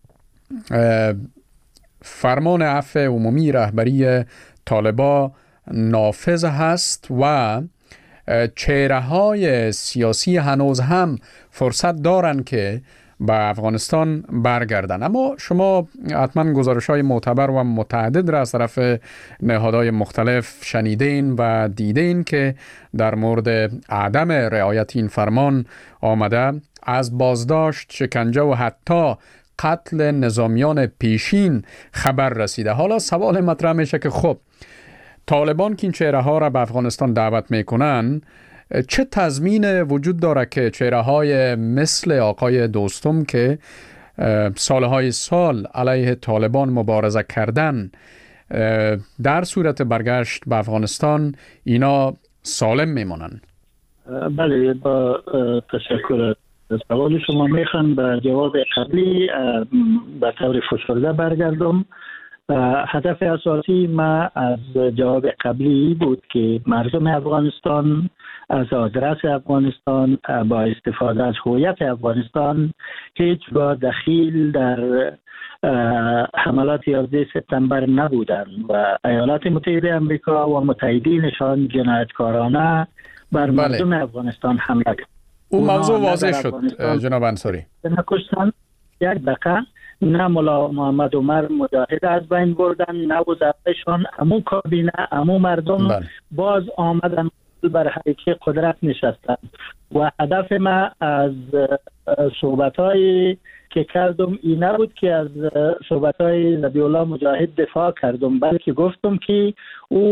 C: فرمان عفو عمومی رهبری طالبان نافذ هست و چهره های سیاسی هنوز هم فرصت دارن که به افغانستان برگردن. اما شما حتما گزارش های معتبر و متعدد را از طرف نهادهای مختلف شنیدین و دیدین که در مورد عدم رعایت این فرمان آمده، از بازداشت، شکنجه و حتی قتل نظامیان پیشین خبر رسیده. حالا سوال مطرح میشه که خب طالبان که این چهره ها را به افغانستان دعوت میکنن، چه تضمین وجود داره که چهره های مثل آقای دوستم که سالهای سال علیه طالبان مبارزه کردن، در صورت برگشت به افغانستان اینا سالم میمونن؟
G: بله، با تشکر. سوال شما میخوام به جواب قبلی به طور فشرده برگردم. هدف اساسی ما از جواب قبلی بود که مردم افغانستان از آدرس افغانستان با استفاده از هویت افغانستان هیچ با دخیل در حملات یازده سپتامبر نبودند و ایالات متحده آمریکا و متحدینشان جنایتکارانه بر مردم بله. افغانستان حمله کرد.
C: اون موضوع واضح شد جناب انصاری.
G: نکشتن یک دقیقه، نه مولا محمد عمر مجاهد از بین بردن، نه وزرایشان، امو کابینه، امو مردم بله. باز آمدن بر حقیقی قدرت نشستن و هدف ما از صحبت‌های که کردم این نبود که از صحبت‌های ذبیح الله مجاهد دفاع کردم، بلکه گفتم که او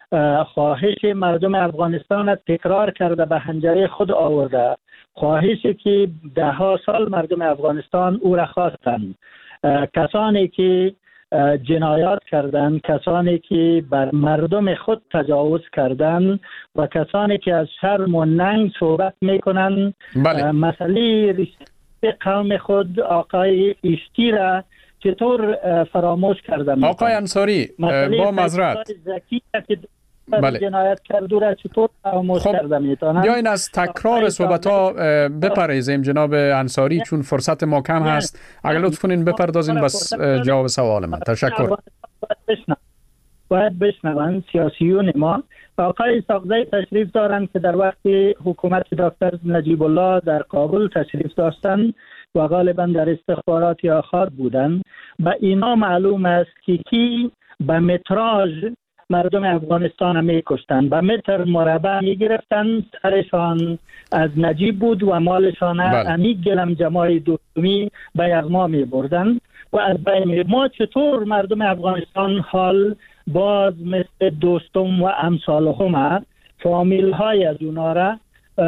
G: خواهش مردم افغانستان را تکرار کرده به حنجره خود آورده. خواهشی که ده ها سال مردم افغانستان او را خواستند. کسانی که جنایات کردند، کسانی که بر مردم خود تجاوز کردند و کسانی که از شرم و ننگ صحبت میکنند،
C: بله.
G: مسئله رشته قوم خود آقای ایشتی را چطور فراموش کردند؟
C: آقای انصاری با معذرت
G: بله. جنایت کرده را چطور فراموش
C: خب
G: کرده میتونن؟
C: بیاین از تکرار صحبت ها بپریزیم جناب انصاری، چون فرصت ما کم هست. اگر لطف کنین بپردازین بس جواب سوال من. تشکر.
G: باید بشنون سیاسیون ما. آقای ساقزی تشریف دارند که در وقت حکومت دکتر نجیب الله در کابل تشریف داشتند و غالبا در استخبارات یا خار بودند. به اینا معلوم است که کی به متراژ مردم افغانستان می کشتن، به متر مربع می گرفتن، سرشان از نجیب بود و مالشان امیگ گلم جماعی دومی به یغما می بردن و از بین ما چطور مردم افغانستان حال باز مثل دوستم و امثالهم فامیل های از اونا را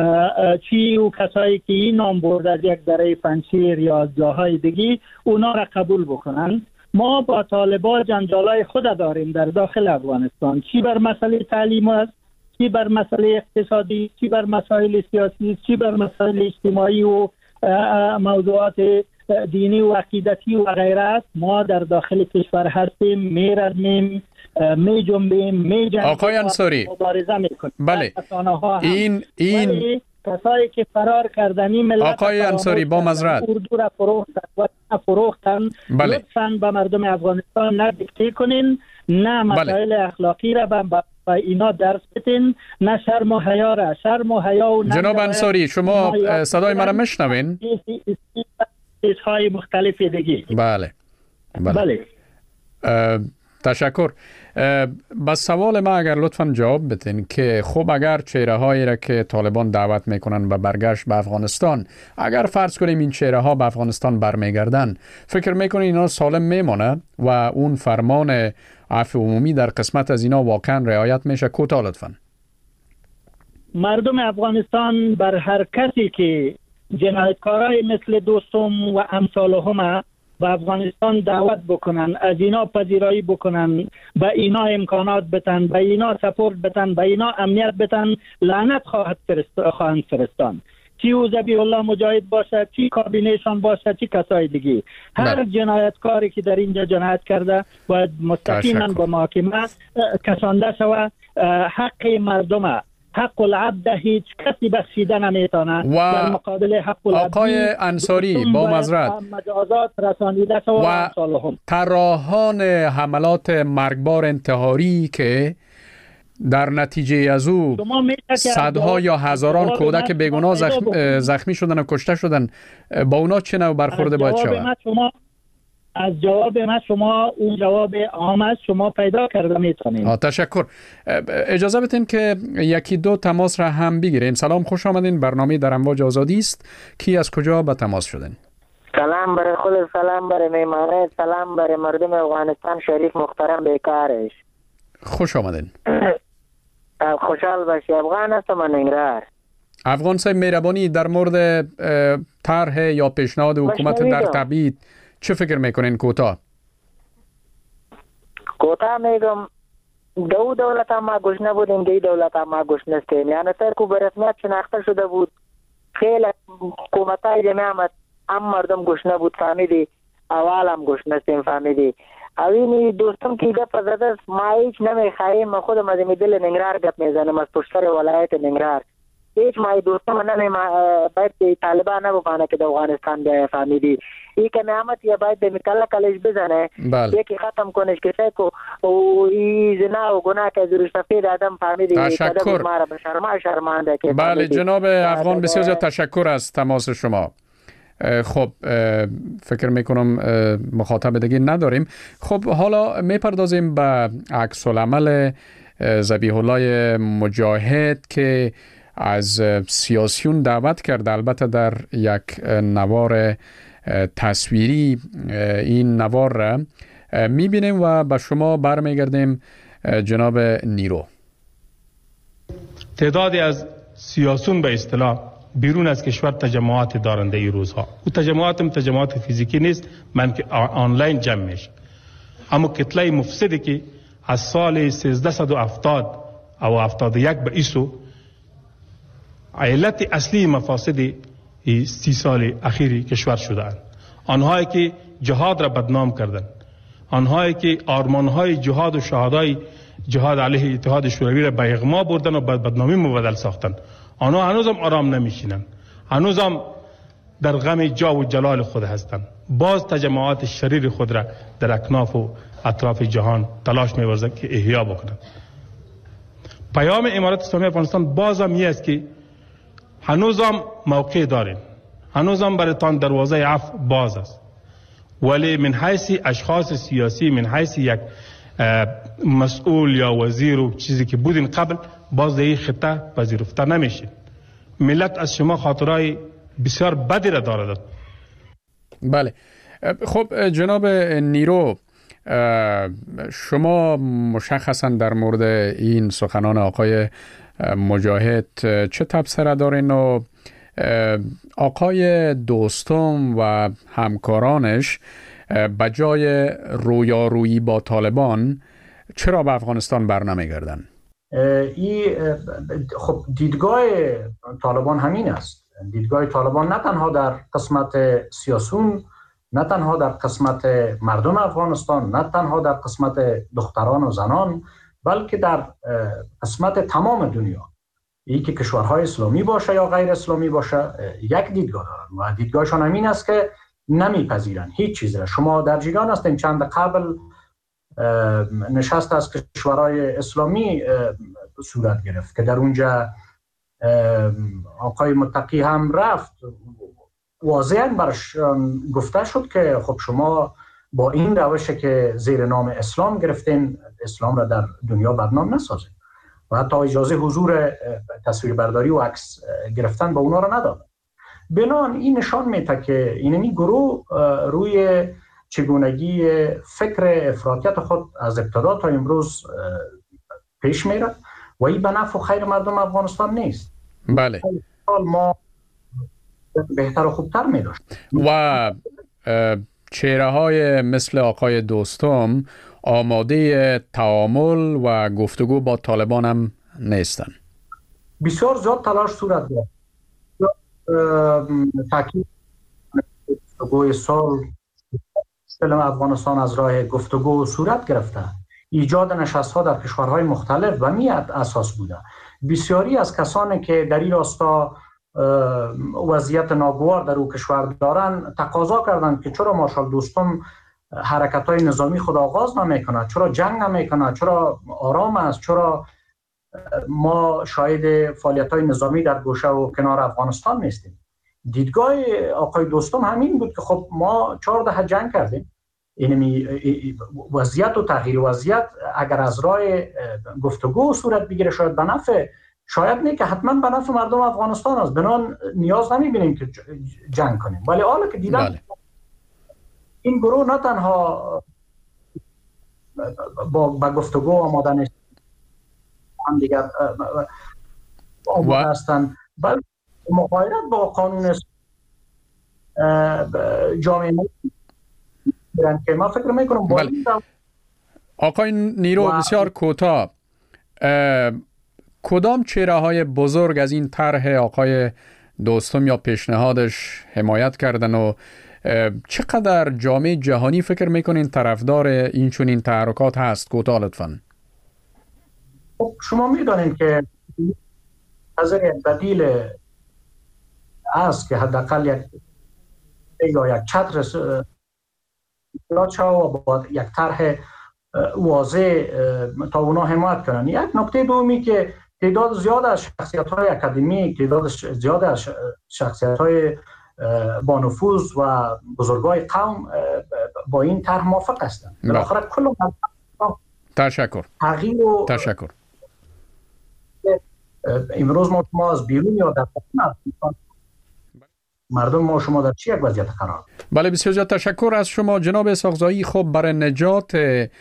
G: چی و کسایی که این نام برد از یک دره پنشیر یا از جاهای دیگی اونا را قبول بکنن. ما با طالبان جنجالای خود داریم در داخل افغانستان، چی بر مسئله تعلیم است، چی بر مسئله اقتصادی، چی بر مسائل سیاسی، چی بر مسائل اجتماعی و موضوعات دینی و عقیدتی و غیره است. ما در داخل کشور هستیم، می‌رزمیم، می‌جنبیم، می‌جنگیم،
C: آقای انصاری
G: مبارزه می‌کنیم.
C: بله این این
G: کسایی که فرار کردنی ملت
C: آقای انصاری با معذرت
G: اردو را فروختن و فروختن
C: بله.
G: لطفاً به مردم افغانستان نه دیکته کنین، نه مسائل بله. اخلاقی را به با اینا درس بدین، نه شرم و حیا را. شرم و حیا و
C: جناب انصاری شما صدای مرا میشنوین؟
G: چیزهای مختلف دیگه.
C: بله بله,
G: بله.
C: تشکر. بس سوال ما اگر لطفاً جواب بدین که خب اگر چهره هایی را که طالبان دعوت میکنن به برگشت به افغانستان، اگر فرض کنیم این چهره ها به افغانستان برمیگردن، فکر میکنین اینا سالم میمونه و اون فرمان عفو عمومی در قسمت از اینا واقعا رعایت میشه؟ کوتاه لطفاً.
G: مردم افغانستان بر هر کسی که جنایتکارای مثل دوستم و امثالهم به افغانستان دعوت بکنن، از اینا پذیرایی بکنن، به اینا امکانات بتن، به اینا سپورت بتن، به اینا امنیت بتن، لعنت خواهد فرست... خواهند فرستان. چی او ذبیح الله مجاهد باشه، چی کابینهشان باشه، چی کسای دیگه. هر جنایتکاری که در اینجا جنایت کرده باید مستقیما به محاکمه کشانده شود. حق مردم، حق العبد هیچ کسی بخشیده نمیتونه. در مقابل حق العبد
C: آقای انصاری با معذرت
G: مجازات رسانیده شود
C: و طراحان حملات مرگبار انتحاری که در نتیجه از او صدها یا هزاران کودک بیگناه زخم زخمی شدن و کشته شدن، با اونا چه نوع برخورد باید شود؟
G: از جواب من شما اون جواب عام است، شما پیدا کرده میتونید.
C: تشکر. اجازه بدین که یکی دو تماس را هم بگیریم. سلام، خوش آمدین. برنامه در امواج آزادی است. کی از کجا به تماس شدین؟
H: سلام برای خود، سلام برای میمانه، سلام برای مردم افغانستان شریف محترم بیکارش.
C: خوش آمدین.
H: خوشحال باشی. افغان هستم من ننگرهار.
C: افغان صاحب مهربانی، در مورد طرح یا پیشنهاد حکومت در تبعید چه فکر میکنین؟ کوتاه
H: کوتاه میگم دو دولت هم ما گوش نبودیم، دی دولت هم ما گوش نستیم. یعنی ترکو به رسمیت شناخته شده بود. خیلی حکومت های جمعه هم هم مردم گوش نبود فهمیدی، اول هم گوش نستیم فهمیدی. اوینی دوستم که گپ زده ما هیچ نمیخواهیم. ما خودم از دل ننگرهار گپ میزنم، از پشتر ولایت ننگرهار. هیچ ما دوستم نمی باید طالبان نبودن که در افغانستان بیای فهمیدی. این که نعمت یا باید به کلا کلش بزنه، یکی ختم کنش که سیکو و این زنا و گناه که زیر سفید آدم فهمیدی.
C: تشکر.
H: ما را به شرما شرمانده که
C: بله جناب افغان، بسیار زیاد تشکر از تماس شما. خب فکر میکنم مخاطب دیگه نداریم. خب حالا میپردازیم به عکس العمل ذبیح الله مجاهد که از سیاسیون دعوت کرد، البته در یک نوار تصویری. این نوار را میبینیم و به شما برمیگردیم جناب نیرو.
I: تعدادی از سیاسون به اصطلاح بیرون از کشور تجمعات دارنده ای روزها. او تجمعات هم تجمعات فیزیکی نیست، من که آنلاین جمع میشه. اما کتله مفسدی که از سال سیزده و هفتاد او هفتاد و یک به ایسو علت اصلی مفاسد سی سال اخیری کشور شدند. آنهایی که جهاد را بدنام کردند، آنهایی که آرمانهای جهاد و شهادای جهاد علیه اتحاد شوروی را به اغما بردن و به بدنامی مبدل ساختند، آنها هنوزم آرام نمیشینند، هنوزم در غم جا و جلال خود هستند. باز تجمعات شریر خود را در اکناف و اطراف جهان تلاش می‌ورزند که احیا بکنند. پیام امارات اسلامی افغانستان بازم این است که هنوزم موقع داریم، هنوزم برایتان دروازه عفو باز است، ولی من حیث اشخاص سیاسی، من حیث یک مسئول یا وزیر و چیزی که بودین قبل، باز در این خطه پذیرفته نمیشه. ملت از شما خاطرهای بسیار بدی را دارد.
C: بله. خب جناب نیرو، شما مشخصا در مورد این سخنان آقای مجاهد چه تبصره دارین و آقای دوستم و همکارانش بجای رویارویی با طالبان چرا به افغانستان برنمیگردن؟
E: این خب دیدگاه طالبان همین است. دیدگاه طالبان نه تنها در قسمت سیاسون، نه تنها در قسمت مردم افغانستان، نه تنها در قسمت دختران و زنان، بلکه در قسمت تمام دنیا، ای که کشورهای اسلامی باشه یا غیر اسلامی باشه، یک دیدگاه دارن و دیدگاهشان همین است که نمیپذیرن هیچ چیز را. شما در جریان هستین چند قبل نشست از کشورهای اسلامی صورت گرفت که در اونجا آقای متقی هم رفت، واضحاً برش گفته شد که خب شما با این روش که زیر نام اسلام گرفتین، اسلام را در دنیا بدنام نسازید و حتی اجازه حضور تصویربرداری و عکس گرفتن با اونا را نداد. بنان این نشان میده که اینمی گروه روی چگونگی فکر افراطیت خود از ابتدا تا امروز پیش میره و این به نفع و خیر مردم افغانستان نیست.
C: بله.
E: ما بهتر و خوبتر می داشت
C: و چهره های مثل آقای دوستم آماده تعامل و گفتگو با طالبان هم نیستن.
E: بسیار زیاد تلاش صورت گرفت. تاکید گفتگوی سال فیلم افغانستان از راه گفتگو صورت گرفته، ایجاد نشست‌ها در کشورهای مختلف و میاد اساس بوده. بسیاری از کسانی که در این راستا وضعیت ناگوار در او کشور دارن تقاضا کردند که چرا مارشال دوستم حرکت‌های نظامی خود آغاز نمی‌کند، چرا جنگ نمی‌کند، چرا آرام است، چرا ما شاهد فعالیت‌های نظامی در گوشه و کنار افغانستان نیستیم. دیدگاه آقای دوستم همین بود که خب ما چهار دهه جنگ کردیم، این وضعیت و تغییر وضعیت اگر از راه گفتگو صورت بگیره شاید به نفع، شاید نه که حتما به نفع مردم افغانستان است، بنان نیاز نمیبینیم که جنگ کنیم. ولی حالا که دیدم بله. این گروه نه تنها با, با گفتگو آماده نیست، هم دیگر آماده هستند، بلکه مغایرت با قانون جامعه که ما فکر میکنم با این
C: آقای نیرو بسیار کوتاه، کدام چهره های بزرگ از این طرح آقای دوستم یا پیشنهادش حمایت کردن و چقدر جامعه جهانی فکر میکنین طرفدار این چون این تحرکات هست؟ کوتاه لطفاً.
E: خب شما میدانید که از بدیل است که حداقل یک یا یک چتر و با یک طرح واضح تا اونا حمایت کنن. یک نکته دومی که تعداد زیاد از شخصیت‌های اکادمیک، تعداد زیاد از شخصیت‌های با نفوذ و بزرگای قوم با این طرح موافق هستند. بالاخره کل
C: تشکر.
E: تغییر و
C: تشکر.
E: امروز ما ما از بیرون یا در مردم ما شما در چه یک وضعیت قرار؟
C: بله بسیار زیاد تشکر از شما جناب اسحاق زایی. خب برای نجات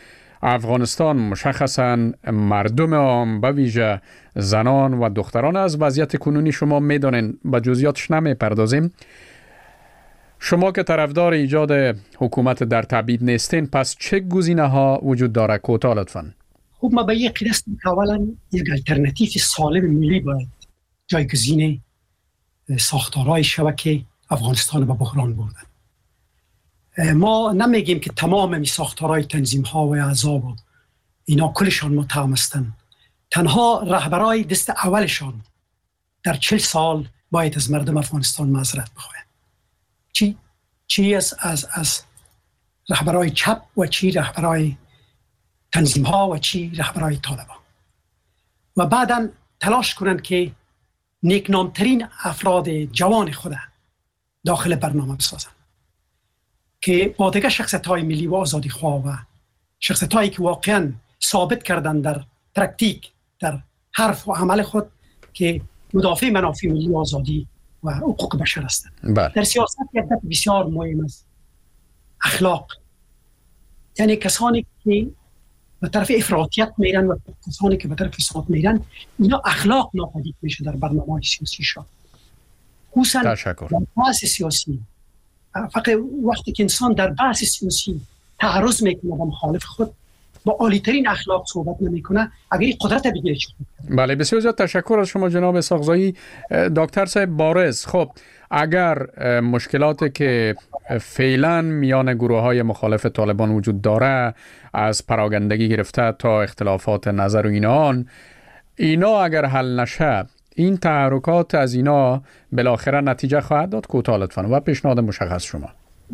C: افغانستان مشخصاً مردم آن به ویژه زنان و دختران از وضعیت کنونی شما میدانین، به جزئیاتش نمیپردازیم. شما که طرفدار ایجاد حکومت در تبعید نیستین، پس چه گزینه‌ها وجود داره؟ کوتاه لطفاً.
F: خب ما به یک قیاس که اولا یک الترناتیو سالم ملی باید جایگزین ساختارهای شبکه افغانستان به بحران بردن. ما نمیگیم که تمام این ساختارهای تنظیم ها و احزاب و اینا کلشان متهم هستند. تنها رهبرای دست اولشان در چل سال باید از مردم افغانستان معذرت بخواهند. چی چی از از از رهبرای چپ و چی رهبرای تنظیم ها و چی رهبرای طالبان، و بعداً تلاش کنند که نیکنامترین افراد جوان خود داخل برنامه بسازند که با دیگر شخصیت های ملی و آزادی خواه و شخصیت هایی که واقعاً ثابت کردن در پرکتیک در حرف و عمل خود که مدافع منافع ملی و آزادی و حقوق بشر هستند.
C: بله.
F: در سیاست یک نکته بسیار مهم است اخلاق، یعنی کسانی که به طرف افراطیت میرن و کسانی که به طرف فساد میرن، اینا اخلاق ناپدید میشه در برنامه‌های سیاسی شما. خصوصا در بحث سیاسی، فقط وقتی که انسان در بحث سیاسی تعرض میکنه به مخالف خود با عالی‌ترین اخلاق صحبت نمیکنه، اگر این قدرت بگیره چی؟
C: بله، بسیار زیاد تشکر از شما جناب اسحاقزایی. دکتر صاحب بارز، خب اگر مشکلاتی که فعلا میان گروه های مخالف طالبان وجود داره، از پراگندگی گرفته تا اختلافات نظر و اینان، اینا اگر حل نشه، این تحرکات از اینا بالاخره نتیجه خواهد داد؟ کوتاه لطفاً و پیشنهاد مشخص شما.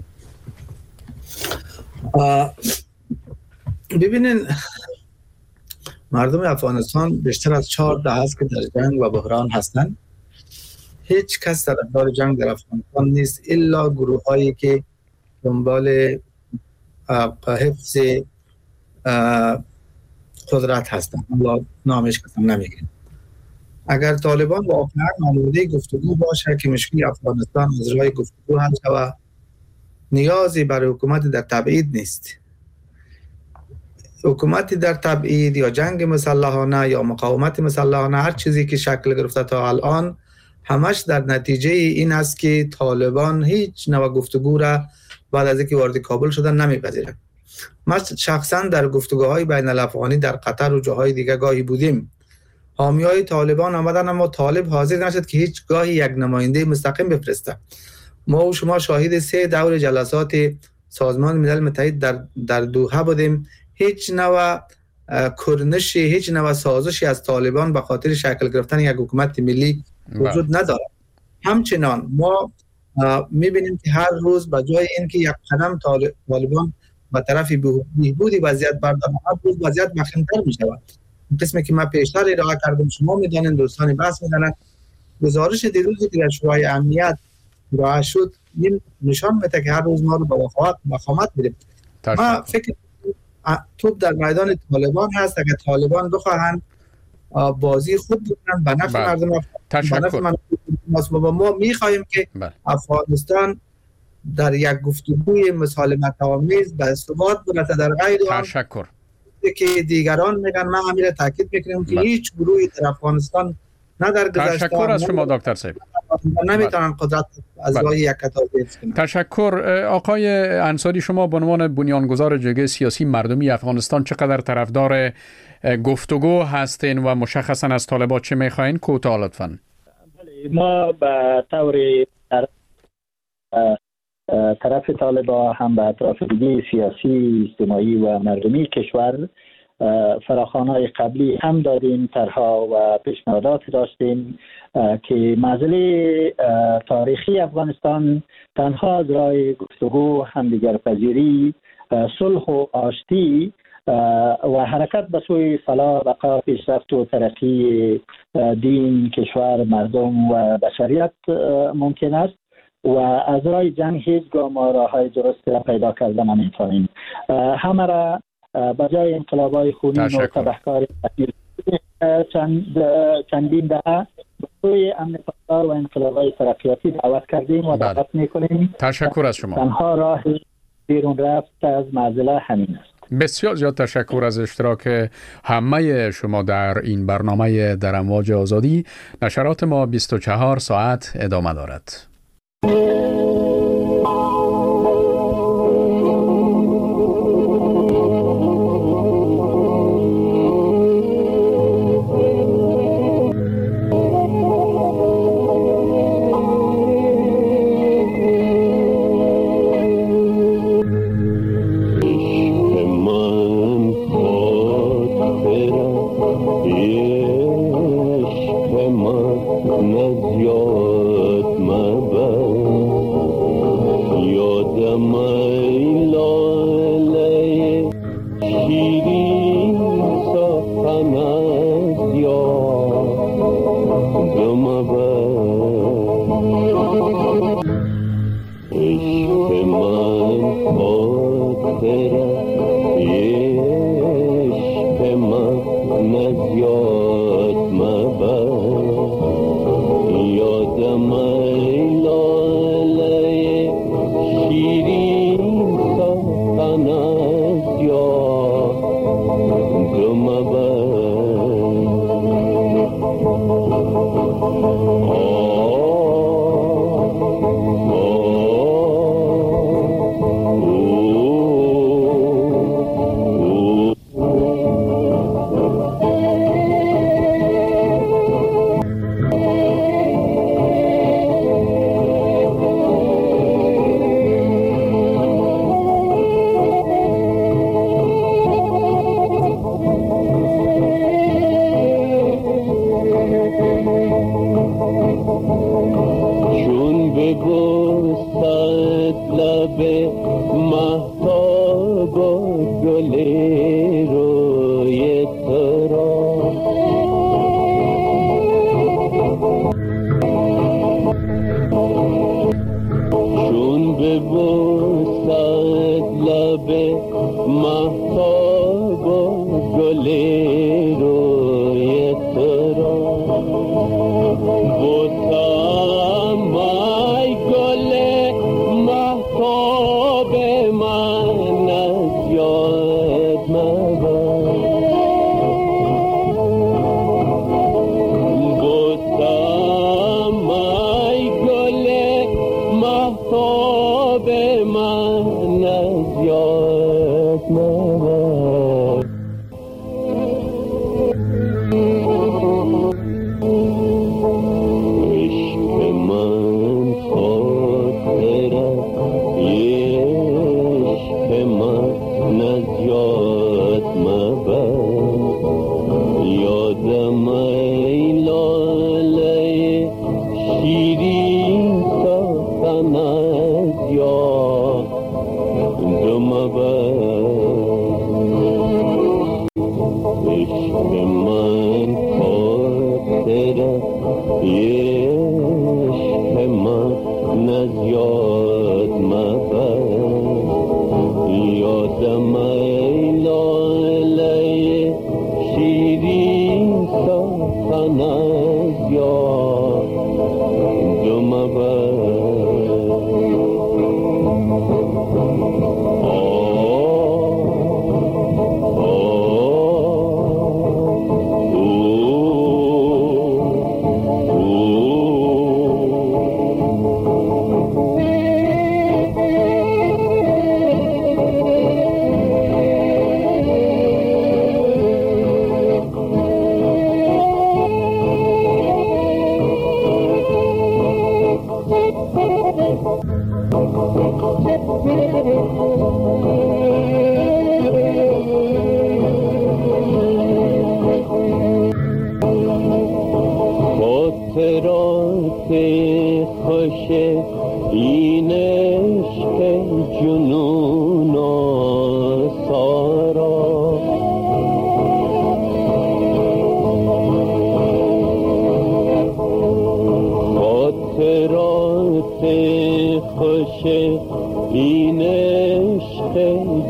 D: ببینین، مردم افغانستان بیشتر از چهار دهه است که در جنگ و بحران هستند. هیچ کس طرفدار جنگ در افغانستان نیست الا گروه هایی که دنبال حفظ قدرت هستند. الله نامش کسیم نمیگیم. اگر طالبان واقعا آماده گفتگو باشه که مشکل افغانستان از راه گفتگو حل شود، نیازی برای حکومت در تبعید نیست. حکومتی در تبعید یا جنگ مسلحانه یا مقاومت مسلحانه، هر چیزی که شکل گرفته تا الان، همش در نتیجه این است که طالبان هیچ نوع گفتگو را بعد از اینکه وارد کابل شدن نمیپذیرند. ما شخصا در گفتگوهای بین الافغانی در قطر و جاهای دیگه گاهی بودیم. حامیای طالبان آمدن اما طالب حاضر نشد که هیچ گاهی یک نماینده مستقیم بفرسته. ما و شما شاهد سه دور جلسات سازمان ملل متحد در در دوحه بودیم. هیچ نوع کرنشی، هیچ نوع سازشی از طالبان به خاطر شکل گرفتن یک حکومت ملی وجود نداره. همچنان ما میبینیم که هر روز به جای اینکه یک قدم طالبان به طرف بهبود وضعیت بردارن، هر روز وضعیت وخیم‌تر میشود. قسمی که ما پیشتر ارائه کردم، شما میدانید، دوستان بحث میدانند، گزارش دیروزی که در شورای امنیت ارائه شد این نشان میده که هر روز ما رو به وفاقت مخامت میدیم. ما فکر توپ در میدان طالبان هست. اگر طالبان بخواهند بازی خود بکنن به نفع مردم افغانستان، ما میخواهیم که بله. افغانستان در یک گفتگوی مسالمت آمیز به ثبات برسد. در غیر آن
C: تشکر
D: که دیگران میگن، ما همین تاکید میکنیم که هیچ گروهی در افغانستان نه در گذشته،
C: تشکر از شما دکتر صاحب،
D: نمیتونن قدرت از راه یک کتاب بکنن.
C: تشکر. آقای انصاری، شما به عنوان بنیانگذار جبهه سیاسی مردمی افغانستان چقدر طرفدار گفتگو هستین و مشخصا از طالبان چه میخواین؟ کوتاه لطفاً.
G: ما به طور طرف طالبان هم به طرف دیگه سیاسی، اجتماعی و مردمی کشور فراخوان‌های قبلی هم دادیم، طرح‌ها و پیشنهادات داشتیم که مسئله تاریخی افغانستان تنها از راه گفتگو، همدیگر پذیری، صلح و آشتی و حرکت به سوی فلاح، بقا، پیشرفت و ترقی دین، کشور، مردم و بشریت ممکن است و از راه جنگ هیچ گام و راه‌های درست را پیدا کردن نمی‌توانیم. همه را بجای انقلاب‌های خونین و تبهکاری چند چندین دهه به سوی امن پایدار و انقلاب‌های ترقیاتی دعوت کردیم و دعوت می‌کنیم.
C: تشکر از شما.
G: تنها راه بیرون رفت از معضله همین است.
C: بسیار زیاد تشکر از اشتراک همه شما در این برنامه در امواج آزادی. نشرات ما بیست و چهار ساعت ادامه دارد.
J: خوش این عشق